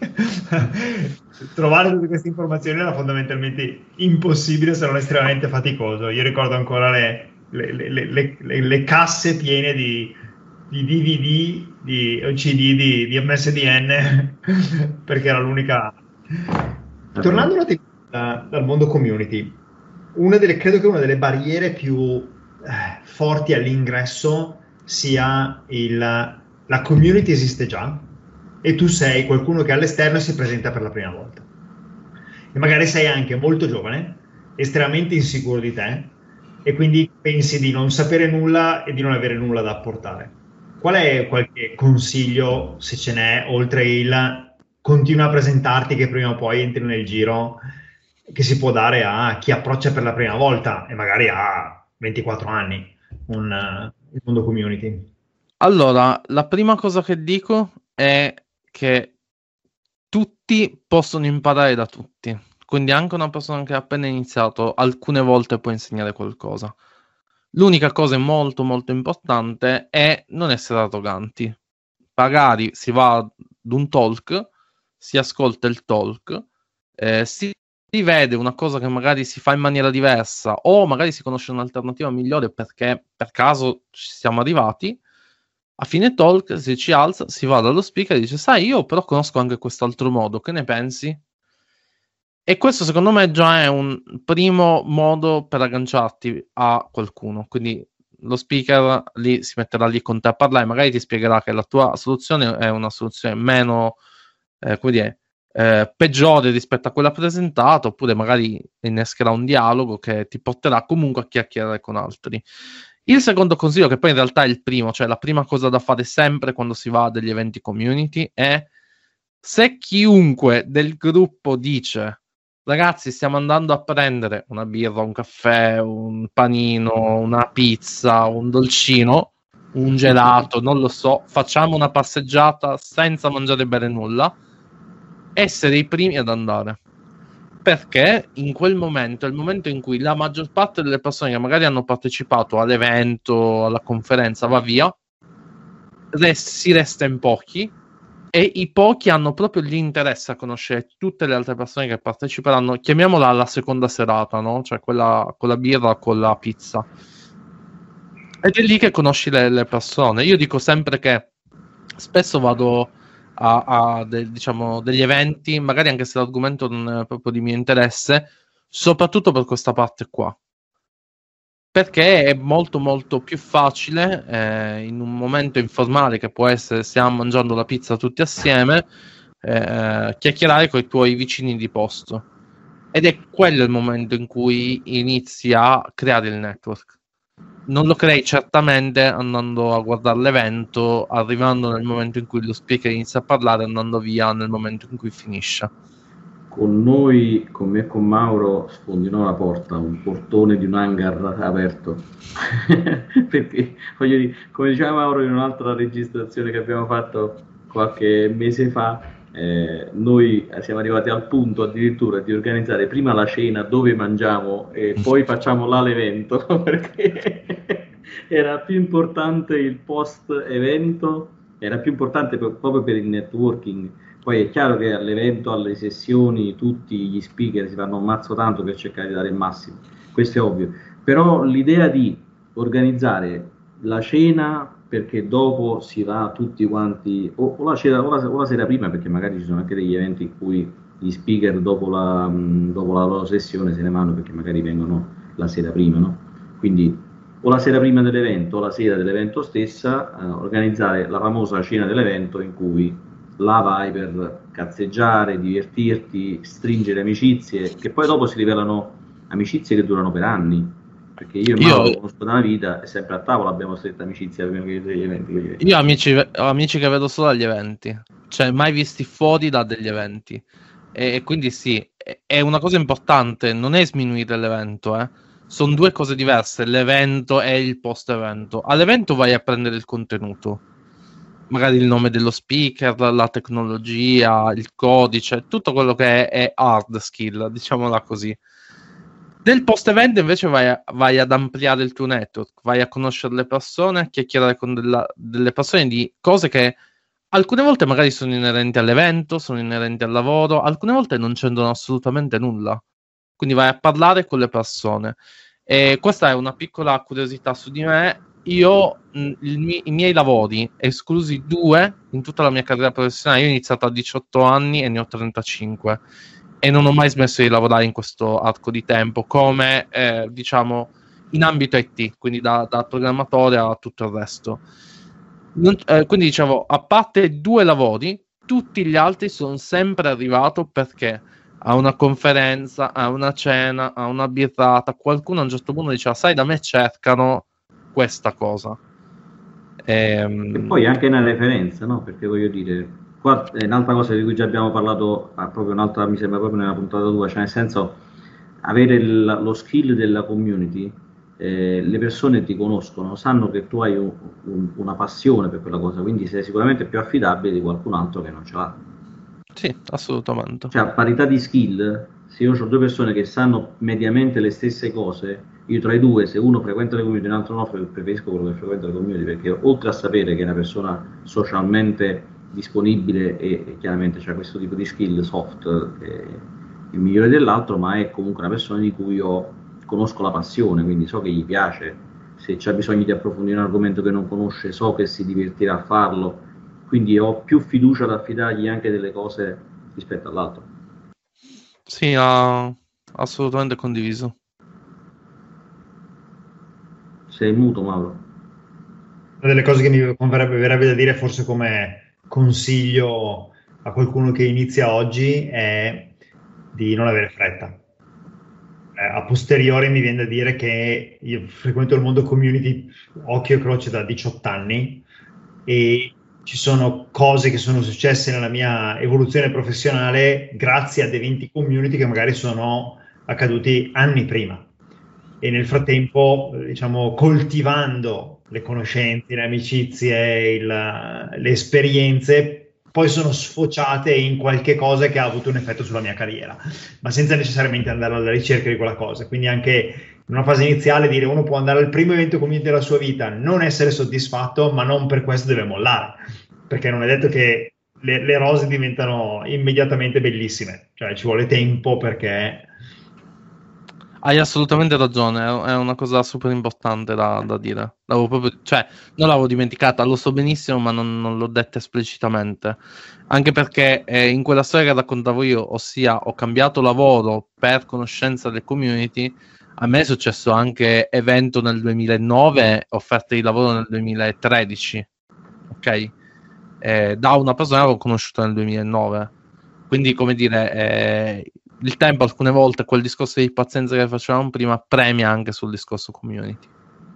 C: trovare tutte queste informazioni era fondamentalmente impossibile, se non estremamente faticoso. Io ricordo ancora le, le, le, le, le, le casse piene di, di D V D di, o C D di, di M S D N perché era l'unica. Tornando un attimo da, dal mondo community, una delle, credo che una delle barriere più eh, forti all'ingresso sia il, la community esiste già e tu sei qualcuno che all'esterno si presenta per la prima volta e magari sei anche molto giovane, estremamente insicuro di te e quindi pensi di non sapere nulla e di non avere nulla da apportare. Qual è qualche consiglio, se ce n'è, oltre il continua a presentarti che prima o poi entri nel giro, che si può dare a chi approccia per la prima volta e magari ha ventiquattro anni un, uh, il mondo community?
B: Allora, la prima cosa che dico è che tutti possono imparare da tutti, quindi anche una persona che ha appena iniziato alcune volte può insegnare qualcosa. L'unica cosa molto molto importante è non essere arroganti. Magari si va ad un talk, si ascolta il talk, eh, si vede una cosa che magari si fa in maniera diversa o magari si conosce un'alternativa migliore perché per caso ci siamo arrivati. A fine talk si ci alza, si va dallo speaker e dice sai, io però conosco anche quest'altro modo, che ne pensi? E questo secondo me già è un primo modo per agganciarti a qualcuno, quindi lo speaker lì si metterà lì con te a parlare, magari ti spiegherà che la tua soluzione è una soluzione meno, eh, come dire, eh, peggiore rispetto a quella presentata, oppure magari innescherà un dialogo che ti porterà comunque a chiacchierare con altri. Il secondo consiglio, che poi in realtà è il primo, cioè la prima cosa da fare sempre quando si va a degli eventi community, è se chiunque del gruppo dice ragazzi stiamo andando a prendere una birra, un caffè, un panino, una pizza, un dolcino, un gelato, non lo so, facciamo una passeggiata senza mangiare e bere nulla, essere i primi ad andare. Perché in quel momento è il momento in cui la maggior parte delle persone che magari hanno partecipato all'evento, alla conferenza, va via, res- si resta in pochi e i pochi hanno proprio l'interesse a conoscere tutte le altre persone che parteciperanno, chiamiamola la seconda serata, no? Cioè quella con la birra, con la pizza. Ed è lì che conosci le, le persone. Io dico sempre che spesso vado a, a de, diciamo, degli eventi, magari anche se l'argomento non è proprio di mio interesse, soprattutto per questa parte qua. Perché è molto molto più facile eh, in un momento informale che può essere stiamo mangiando la pizza tutti assieme eh, chiacchierare con i tuoi vicini di posto ed è quello il momento in cui inizi a creare il network. non lo crei certamente andando a guardare l'evento, arrivando nel momento in cui lo speaker inizia a parlare, andando via nel momento in cui finisce.
A: Con noi, con me e con Mauro, sfondino la porta, un portone di un hangar aperto. Perché, voglio dire, come diceva Mauro in un'altra registrazione che abbiamo fatto qualche mese fa, eh, noi siamo arrivati al punto addirittura di organizzare prima la cena dove mangiamo e poi facciamo là l'evento, perché era più importante il post evento, era più importante per, proprio per il networking. Poi è chiaro che all'evento, alle sessioni, tutti gli speaker si fanno un mazzo tanto per cercare di dare il massimo, questo è ovvio, però l'idea di organizzare la cena perché dopo si va tutti quanti, o, o, la, cena, o, la, o la sera prima, perché magari ci sono anche degli eventi in cui gli speaker dopo la, dopo la loro sessione se ne vanno perché magari vengono la sera prima, no? Quindi o la sera prima dell'evento o la sera dell'evento stessa, eh, organizzare la famosa cena dell'evento in cui là vai per cazzeggiare, divertirti, stringere amicizie, che poi dopo si rivelano amicizie che durano per anni, perché io e Mauro lo conosco da una vita e sempre a tavola abbiamo stretta amicizia prima che degli eventi.
B: Io ho amici, ho amici che vedo solo agli eventi, cioè mai visti fuori da degli eventi, e, e quindi sì, è, è una cosa importante, non è sminuire l'evento, eh. Sono due cose diverse, l'evento e il post evento. All'evento vai a prendere il contenuto, magari il nome dello speaker, la tecnologia, il codice, tutto quello che è, è hard skill, diciamola così. Nel post event invece vai, a, vai ad ampliare il tuo network, vai a conoscere le persone, a chiacchierare con della, delle persone di cose che alcune volte magari sono inerenti all'evento, sono inerenti al lavoro, alcune volte non c'entrano assolutamente nulla. Quindi vai a parlare con le persone. E questa è una piccola curiosità su di me. Io, mh, il mi- i miei lavori, esclusi due, in tutta la mia carriera professionale, io ho iniziato a diciotto anni e ne ho trentacinque e non ho mai smesso di lavorare in questo arco di tempo, come, eh, diciamo, in ambito I T, quindi da, da programmatore a tutto il resto. Non, eh, quindi, dicevo, a parte due lavori, tutti gli altri sono sempre arrivato perché a una conferenza, a una cena, a una birrata, qualcuno a un certo punto diceva, sai, da me cercano questa cosa.
A: E, e poi anche una referenza, no? Perché voglio dire, qua è un'altra cosa di cui già abbiamo parlato, ah, proprio un'altra, mi sembra proprio nella puntata tua, cioè nel senso, avere il, lo skill della community, eh, le persone ti conoscono, sanno che tu hai un, un, una passione per quella cosa, quindi sei sicuramente più affidabile di qualcun altro che non ce l'ha.
B: Sì, assolutamente.
A: Cioè, a parità di skill, se io ho due persone che sanno mediamente le stesse cose, io tra i due, se uno frequenta le community e l'altro no, preferisco quello che frequenta le community, perché oltre a sapere che è una persona socialmente disponibile e, e chiaramente c'è questo tipo di skill soft che è il migliore dell'altro, ma è comunque una persona di cui io conosco la passione, quindi so che gli piace, se c'è bisogno di approfondire un argomento che non conosce, so che si divertirà a farlo, quindi ho più fiducia ad affidargli anche delle cose rispetto all'altro.
B: Sì, ha assolutamente condiviso.
A: Sei muto, Mauro?
C: Una delle cose che mi converrebbe, verrebbe da dire forse come consiglio a qualcuno che inizia oggi è di non avere fretta. Eh, a posteriori mi viene da dire che io frequento il mondo community occhio e croce da diciotto anni e ci sono cose che sono successe nella mia evoluzione professionale grazie ad eventi community che magari sono accaduti anni prima. E nel frattempo, diciamo, coltivando le conoscenze, le amicizie, il, le esperienze, poi sono sfociate in qualche cosa che ha avuto un effetto sulla mia carriera, ma senza necessariamente andare alla ricerca di quella cosa. Quindi anche in una fase iniziale dire uno può andare al primo evento community della sua vita, non essere soddisfatto, ma non per questo deve mollare, perché non è detto che le, le rose diventano immediatamente bellissime, cioè ci vuole tempo perché...
B: Hai assolutamente ragione, è una cosa super importante da, da dire. L'avevo proprio, cioè, non l'avevo dimenticata, lo so benissimo, ma non, non l'ho detta esplicitamente. Anche perché eh, in quella storia che raccontavo io, ossia ho cambiato lavoro per conoscenza del community, a me è successo anche evento nel duemilanove, offerte di lavoro nel duemilatredici, ok? Eh, da una persona che ho conosciuto nel duemilanove. Quindi, come dire... Eh, il tempo alcune volte, quel discorso di pazienza che facevamo prima, premia anche sul discorso community.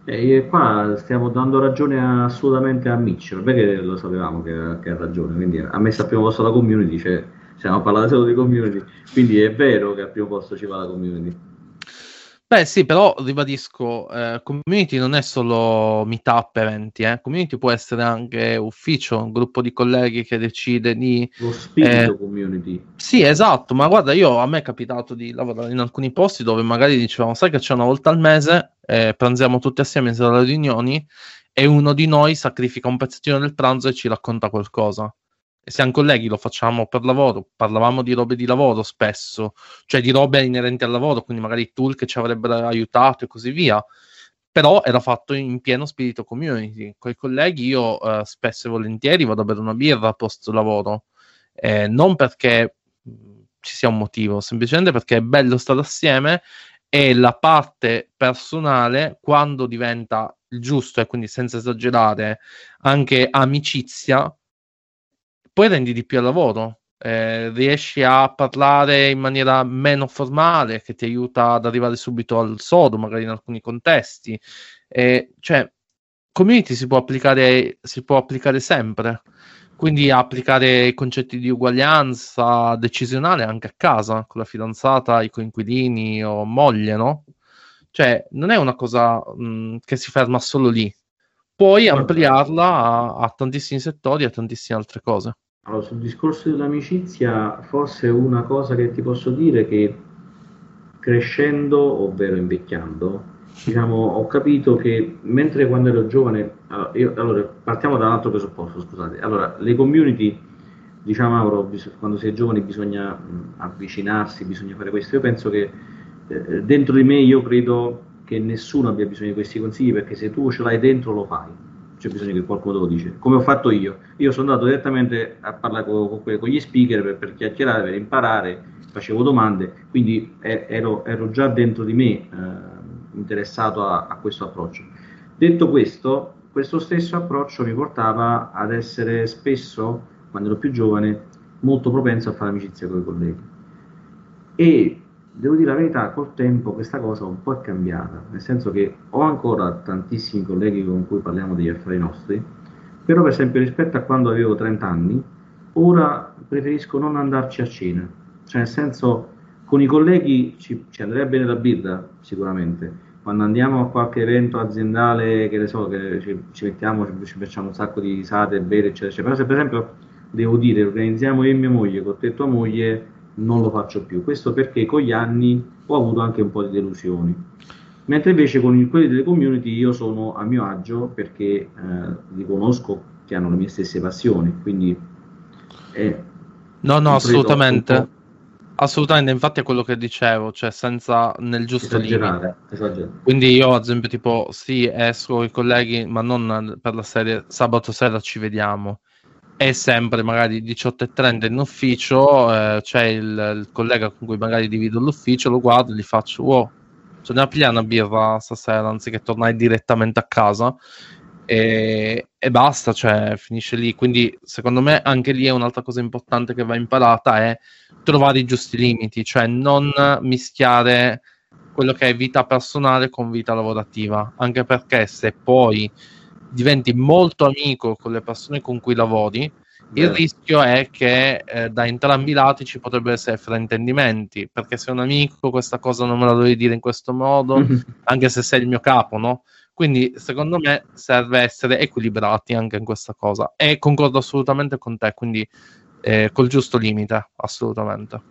A: E qua stiamo dando ragione assolutamente a Mitch, vabbè che lo sapevamo che, che ha ragione, quindi a me sta al primo posto la community, cioè, stiamo parlando solo di community, quindi è vero che al primo posto ci va la community.
B: Beh sì, però ribadisco, eh, community non è solo meetup, eventi, eh. Community può essere anche ufficio, un gruppo di colleghi che decide di...
A: Lo spirito
B: eh,
A: community.
B: Sì, esatto, ma guarda, io a me è capitato di lavorare in alcuni posti dove magari dicevamo, sai che c'è una volta al mese, eh, pranziamo tutti assieme in sala riunioni e uno di noi sacrifica un pezzettino del pranzo e ci racconta qualcosa. E siamo colleghi, lo facciamo per lavoro, parlavamo di robe di lavoro spesso, cioè di robe inerenti al lavoro, quindi magari tool che ci avrebbero aiutato e così via. Però era fatto in pieno spirito community. Con i colleghi io eh, spesso e volentieri vado a bere una birra post lavoro, eh, non perché ci sia un motivo, semplicemente perché è bello stare assieme e la parte personale, quando diventa il giusto e quindi senza esagerare anche amicizia, poi rendi di più al lavoro, eh, riesci a parlare in maniera meno formale che ti aiuta ad arrivare subito al sodo, magari in alcuni contesti. Eh, cioè, community si può applicare, si può applicare sempre. Quindi applicare i concetti di uguaglianza decisionale anche a casa, con la fidanzata, i coinquilini o moglie, no? Cioè, non è una cosa mh, che si ferma solo lì. Puoi
A: Guarda,
B: ampliarla a, a tantissimi settori e a tantissime altre cose.
A: allora, sul discorso dell'amicizia, forse una cosa che ti posso dire è che crescendo, ovvero invecchiando, diciamo, ho capito che mentre quando ero giovane, allora, io- allora, partiamo da un altro presupposto, scusate, allora, le community, diciamo, Mauro, bis- quando si è giovani bisogna mh, avvicinarsi, bisogna fare questo, io penso che eh, dentro di me io credo che nessuno abbia bisogno di questi consigli perché se tu ce l'hai dentro lo fai, c'è bisogno che qualcuno te lo dice, come ho fatto io, io sono andato direttamente a parlare con, con, con gli speaker per, per chiacchierare, per imparare, facevo domande, quindi ero, ero già dentro di me eh, interessato a, a questo approccio. Detto questo, questo stesso approccio mi portava ad essere spesso, quando ero più giovane, molto propenso a fare amicizia con i colleghi. E devo dire la verità, col tempo questa cosa un po' è cambiata, nel senso che ho ancora tantissimi colleghi con cui parliamo degli affari nostri, però per esempio rispetto a quando avevo trenta anni, ora preferisco non andarci a cena, cioè nel senso con i colleghi ci, ci andrebbe bene la birra sicuramente, quando andiamo a qualche evento aziendale che ne so, che ci, ci mettiamo, ci, ci facciamo un sacco di risate, bere eccetera, eccetera. Però se per esempio devo dire organizziamo io e mia moglie con te e tua moglie non lo faccio più, questo perché con gli anni ho avuto anche un po' di delusioni. Mentre invece con i- quelli delle community io sono a mio agio perché eh, li conosco che hanno le mie stesse passioni, quindi è
B: No, no,
A: un trade-off un po'
B: assolutamente. Assolutamente, infatti è quello che dicevo, cioè senza nel giusto limite.
A: esagerare, esagerare.
B: Quindi io, ad esempio, tipo, sì, esco con i colleghi, ma non per la serie sabato sera ci vediamo. È sempre magari diciotto e trenta in ufficio, eh, c'è il, il collega con cui magari divido l'ufficio, lo guardo e gli faccio, wow, ce ne a pigliare una birra stasera, anziché tornare direttamente a casa. E, e basta, cioè finisce lì. Quindi secondo me anche lì è un'altra cosa importante che va imparata, è trovare i giusti limiti, cioè non mischiare quello che è vita personale con vita lavorativa, anche perché se poi diventi molto amico con le persone con cui lavori, il
A: Vero.
B: rischio è che eh, da entrambi i lati ci potrebbero essere fraintendimenti, perché se un amico questa cosa non me la devi dire in questo modo, anche se sei il mio capo, no? Quindi secondo me serve essere equilibrati anche in questa cosa e concordo assolutamente con te, quindi eh, col giusto limite, assolutamente.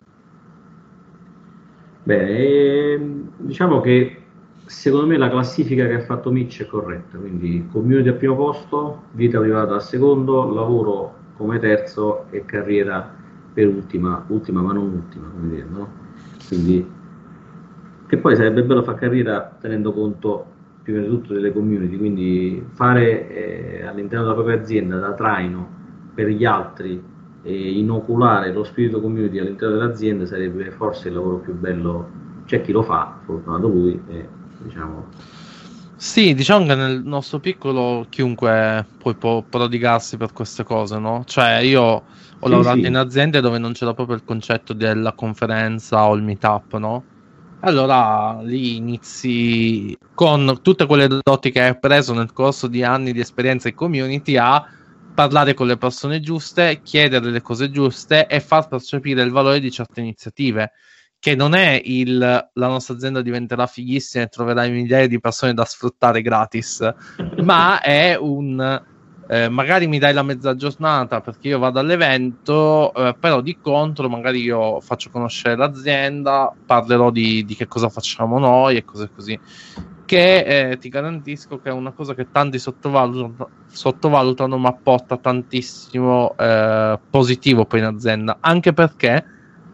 A: Bene, ehm, diciamo che secondo me la classifica che ha fatto Mitch è corretta, quindi community al primo posto, vita privata al secondo, lavoro come terzo e carriera per ultima, ultima ma non ultima, come dire, no? Quindi, che poi sarebbe bello fare carriera tenendo conto prima di tutto delle community, quindi fare eh, all'interno della propria azienda da traino per gli altri e inoculare lo spirito community all'interno dell'azienda sarebbe forse il lavoro più bello. C'è chi lo fa, fortunato lui, e diciamo.
B: Sì, diciamo che nel nostro piccolo chiunque può, può prodigarsi per queste cose, no? Cioè io ho
A: Sì,
B: lavorato in
A: sì,
B: aziende dove non c'era proprio il concetto della conferenza o il meetup, no? allora lì inizi con tutte quelle doti che hai preso nel corso di anni di esperienza in community a parlare con le persone giuste, chiedere le cose giuste e far percepire il valore di certe iniziative, che non è il la nostra azienda diventerà fighissima e troverai migliaia di persone da sfruttare gratis, ma è un eh, magari mi dai la mezza giornata perché io vado all'evento, eh, però di contro magari io faccio conoscere l'azienda, parlerò di, di che cosa facciamo noi e cose così, che eh, ti garantisco che è una cosa che tanti sottovalutano, sottovalutano ma porta tantissimo eh, positivo poi in azienda, anche perché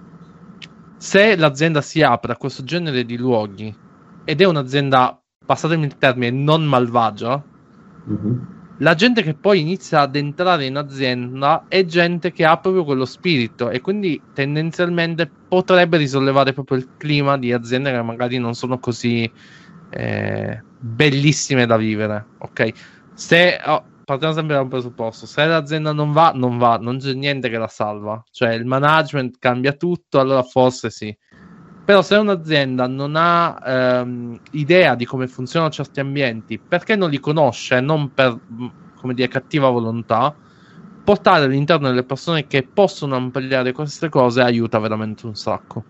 B: se l'azienda si apre a questo genere di luoghi ed è un'azienda, passatemi il termine, non malvagia, mm-hmm. la gente che poi inizia ad entrare in azienda è gente che ha proprio quello spirito e quindi tendenzialmente potrebbe risollevare proprio il clima di aziende che magari non sono così eh, bellissime da vivere, ok? Se oh, partiamo sempre da un presupposto: se l'azienda non va, non va, non c'è niente che la salva, cioè il management cambia tutto, allora forse sì. Però se un'azienda non ha ehm, idea di come funzionano certi ambienti, perché non li conosce, non per, come dire, cattiva volontà, portare all'interno delle persone che possono ampliare queste cose aiuta veramente un sacco.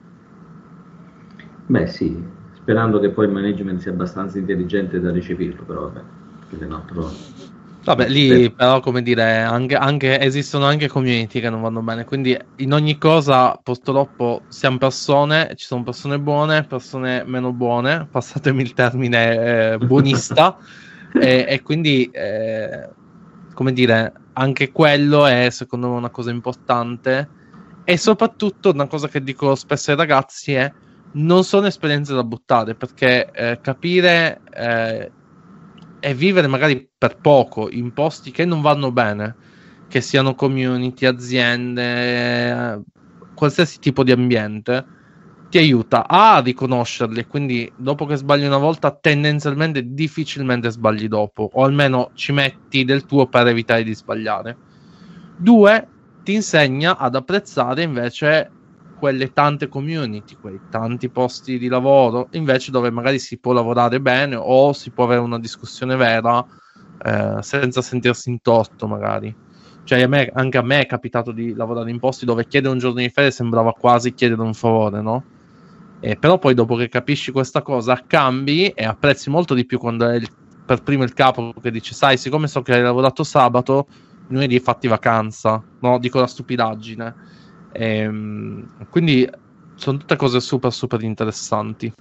A: Beh sì, sperando che poi il management sia abbastanza intelligente da recepirlo, però vabbè, che è un altro...
B: Vabbè, lì però, come dire, anche, anche esistono anche community che non vanno bene, quindi in ogni cosa purtroppo siamo persone, ci sono persone buone, persone meno buone, passatemi il termine eh, buonista, e, e quindi, eh, come dire, anche quello è secondo me una cosa importante, e soprattutto una cosa che dico spesso ai ragazzi è: non sono esperienze da buttare, perché eh, capire... Eh, e vivere magari per poco in posti che non vanno bene, che siano community, aziende, qualsiasi tipo di ambiente, ti aiuta a riconoscerli, e quindi dopo che sbagli una volta tendenzialmente difficilmente sbagli dopo, o almeno ci metti del tuo per evitare di sbagliare. Due, ti insegna ad apprezzare invece quelle tante community, quei tanti posti di lavoro invece dove magari si può lavorare bene o si può avere una discussione vera eh, senza sentirsi in torto magari. Cioè a me, anche a me è capitato di lavorare in posti dove chiedere un giorno di ferie sembrava quasi chiedere un favore, no? E però poi dopo che capisci questa cosa cambi e apprezzi molto di più quando è il, per primo il capo che dice: sai, siccome so che hai lavorato sabato, lunedì fatti vacanza, no? Dico la stupidaggine. E, quindi sono tutte cose super super interessanti.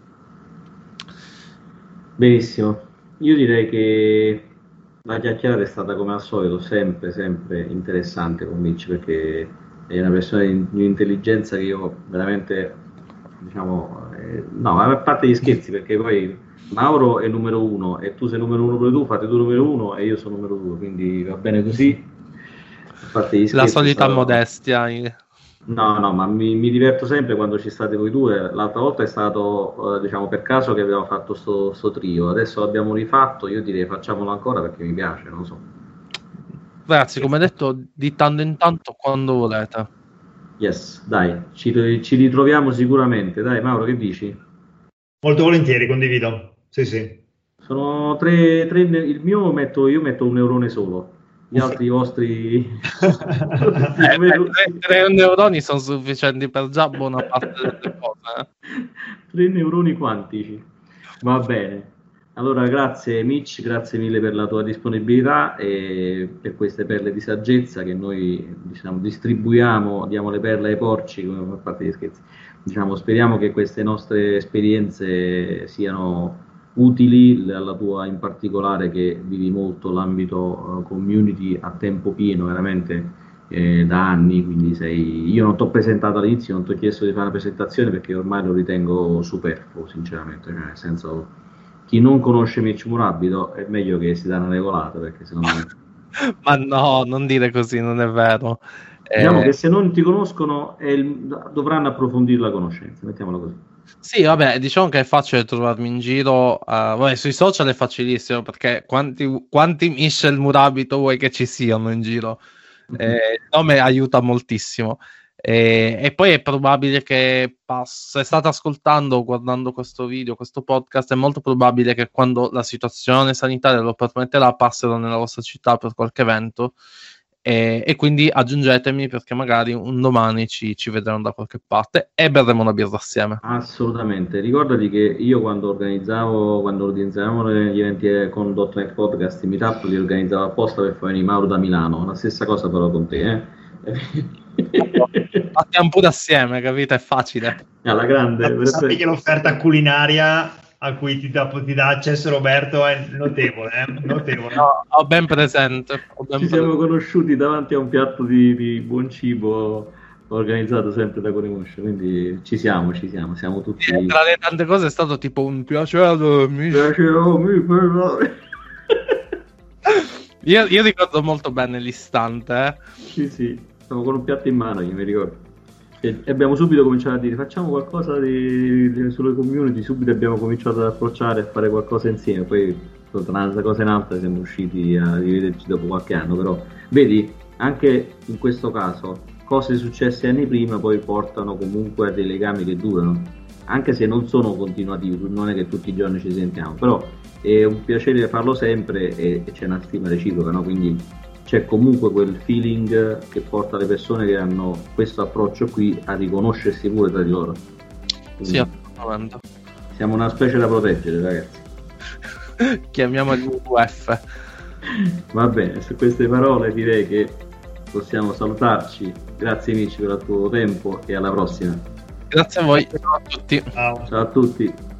A: Benissimo, io direi che la chiacchierata è stata come al solito sempre sempre interessante con Mitch, perché è una persona di un'intelligenza che io veramente, diciamo, eh, no, a parte gli scherzi, perché poi Mauro è numero uno e tu sei numero uno pure tu, fate tu numero uno e io sono numero due, quindi va bene così. A parte gli scherzi,
B: la solita
A: stato...
B: modestia.
A: No, no, ma mi, mi diverto sempre quando ci state voi due. L'altra volta è stato, eh, diciamo, per caso che abbiamo fatto sto, sto trio. Adesso l'abbiamo rifatto, io direi facciamolo ancora perché mi piace, non so.
B: Ragazzi, come detto, di tanto in tanto quando volete.
A: Yes, dai, ci, ci ritroviamo sicuramente. Dai, Mauro, che dici?
C: Molto volentieri, condivido. Sì, sì.
A: Sono tre, tre il mio metto, io metto un neurone solo. Gli altri vostri
B: eh, beh, tre neuroni sono sufficienti per già buona parte delle cose. Eh.
A: Tre neuroni quantici. Va bene. Allora, grazie Mitch, grazie mille per la tua disponibilità e per queste perle di saggezza che noi, diciamo, distribuiamo, diamo le perle ai porci, come a parte gli scherzi. Diciamo, speriamo che queste nostre esperienze siano utili, alla tua in particolare, che vivi molto l'ambito uh, community a tempo pieno, veramente eh, da anni, quindi sei... Io non ti ho presentato all'inizio, non ti ho chiesto di fare una presentazione perché ormai lo ritengo superfluo, sinceramente, cioè, nel senso, chi non conosce Mitch Murabito è meglio che si dà una regolata, perché secondo me...
B: Ma no, non dire così, non è vero.
A: Diciamo
B: eh...
A: che se non ti conoscono il... dovranno approfondire la conoscenza, mettiamola così.
B: Sì, vabbè, diciamo che è facile trovarmi in giro, uh, vabbè, sui social è facilissimo, perché quanti, quanti Michel Murabito vuoi che ci siano in giro? Eh, il nome aiuta moltissimo. E, e poi è probabile che pass- se state ascoltando o guardando questo video, questo podcast, è molto probabile che quando la situazione sanitaria lo permetterà passerò nella vostra città per qualche evento, e, e quindi aggiungetemi, perché magari un domani ci, ci vedremo da qualche parte e berremo una birra assieme.
A: Assolutamente, ricordati che io quando organizzavo quando organizzavamo gli eventi con .dot net Podcast in Meetup li organizzavo apposta per fare venire Mauro da Milano, la stessa cosa però con te, eh?
B: Fattiamo pure assieme, capito? È facile.
A: Alla grande.
C: Sappi che l'offerta culinaria a cui ti dà, ti dà accesso Roberto è notevole, eh? notevole.
B: No, ho ben presente. Ho ben
A: Ci
B: presente.
A: siamo conosciuti davanti a un piatto di, di buon cibo organizzato sempre da Corimoscio, quindi ci siamo, ci siamo, siamo tutti...
B: Tra le tante cose è stato tipo un piacere, mi...
A: Piacere, mi perdoni.
B: Io, io ricordo molto bene l'istante, eh.
A: Sì, sì, stavo con un piatto in mano, io mi ricordo. E abbiamo subito cominciato a dire facciamo qualcosa di, di, sulle community, subito abbiamo cominciato ad approcciare a fare qualcosa insieme, poi tra una cosa in altra siamo usciti a rivederci dopo qualche anno, però vedi, anche in questo caso cose successe anni prima poi portano comunque a dei legami che durano, anche se non sono continuativi, non è che tutti i giorni ci sentiamo, però è un piacere farlo sempre e, e c'è una stima reciproca, no? Quindi c'è comunque quel feeling che porta le persone che hanno questo approccio qui a riconoscersi pure tra di loro. Quindi
B: sì, assolutamente.
A: siamo una specie da proteggere, ragazzi.
B: Chiamiamoli U F. Va
A: bene, su queste parole direi che possiamo salutarci. Grazie amici per il tuo tempo e alla prossima.
B: Grazie a voi. Ciao a tutti.
C: Ciao.
A: Ciao a tutti.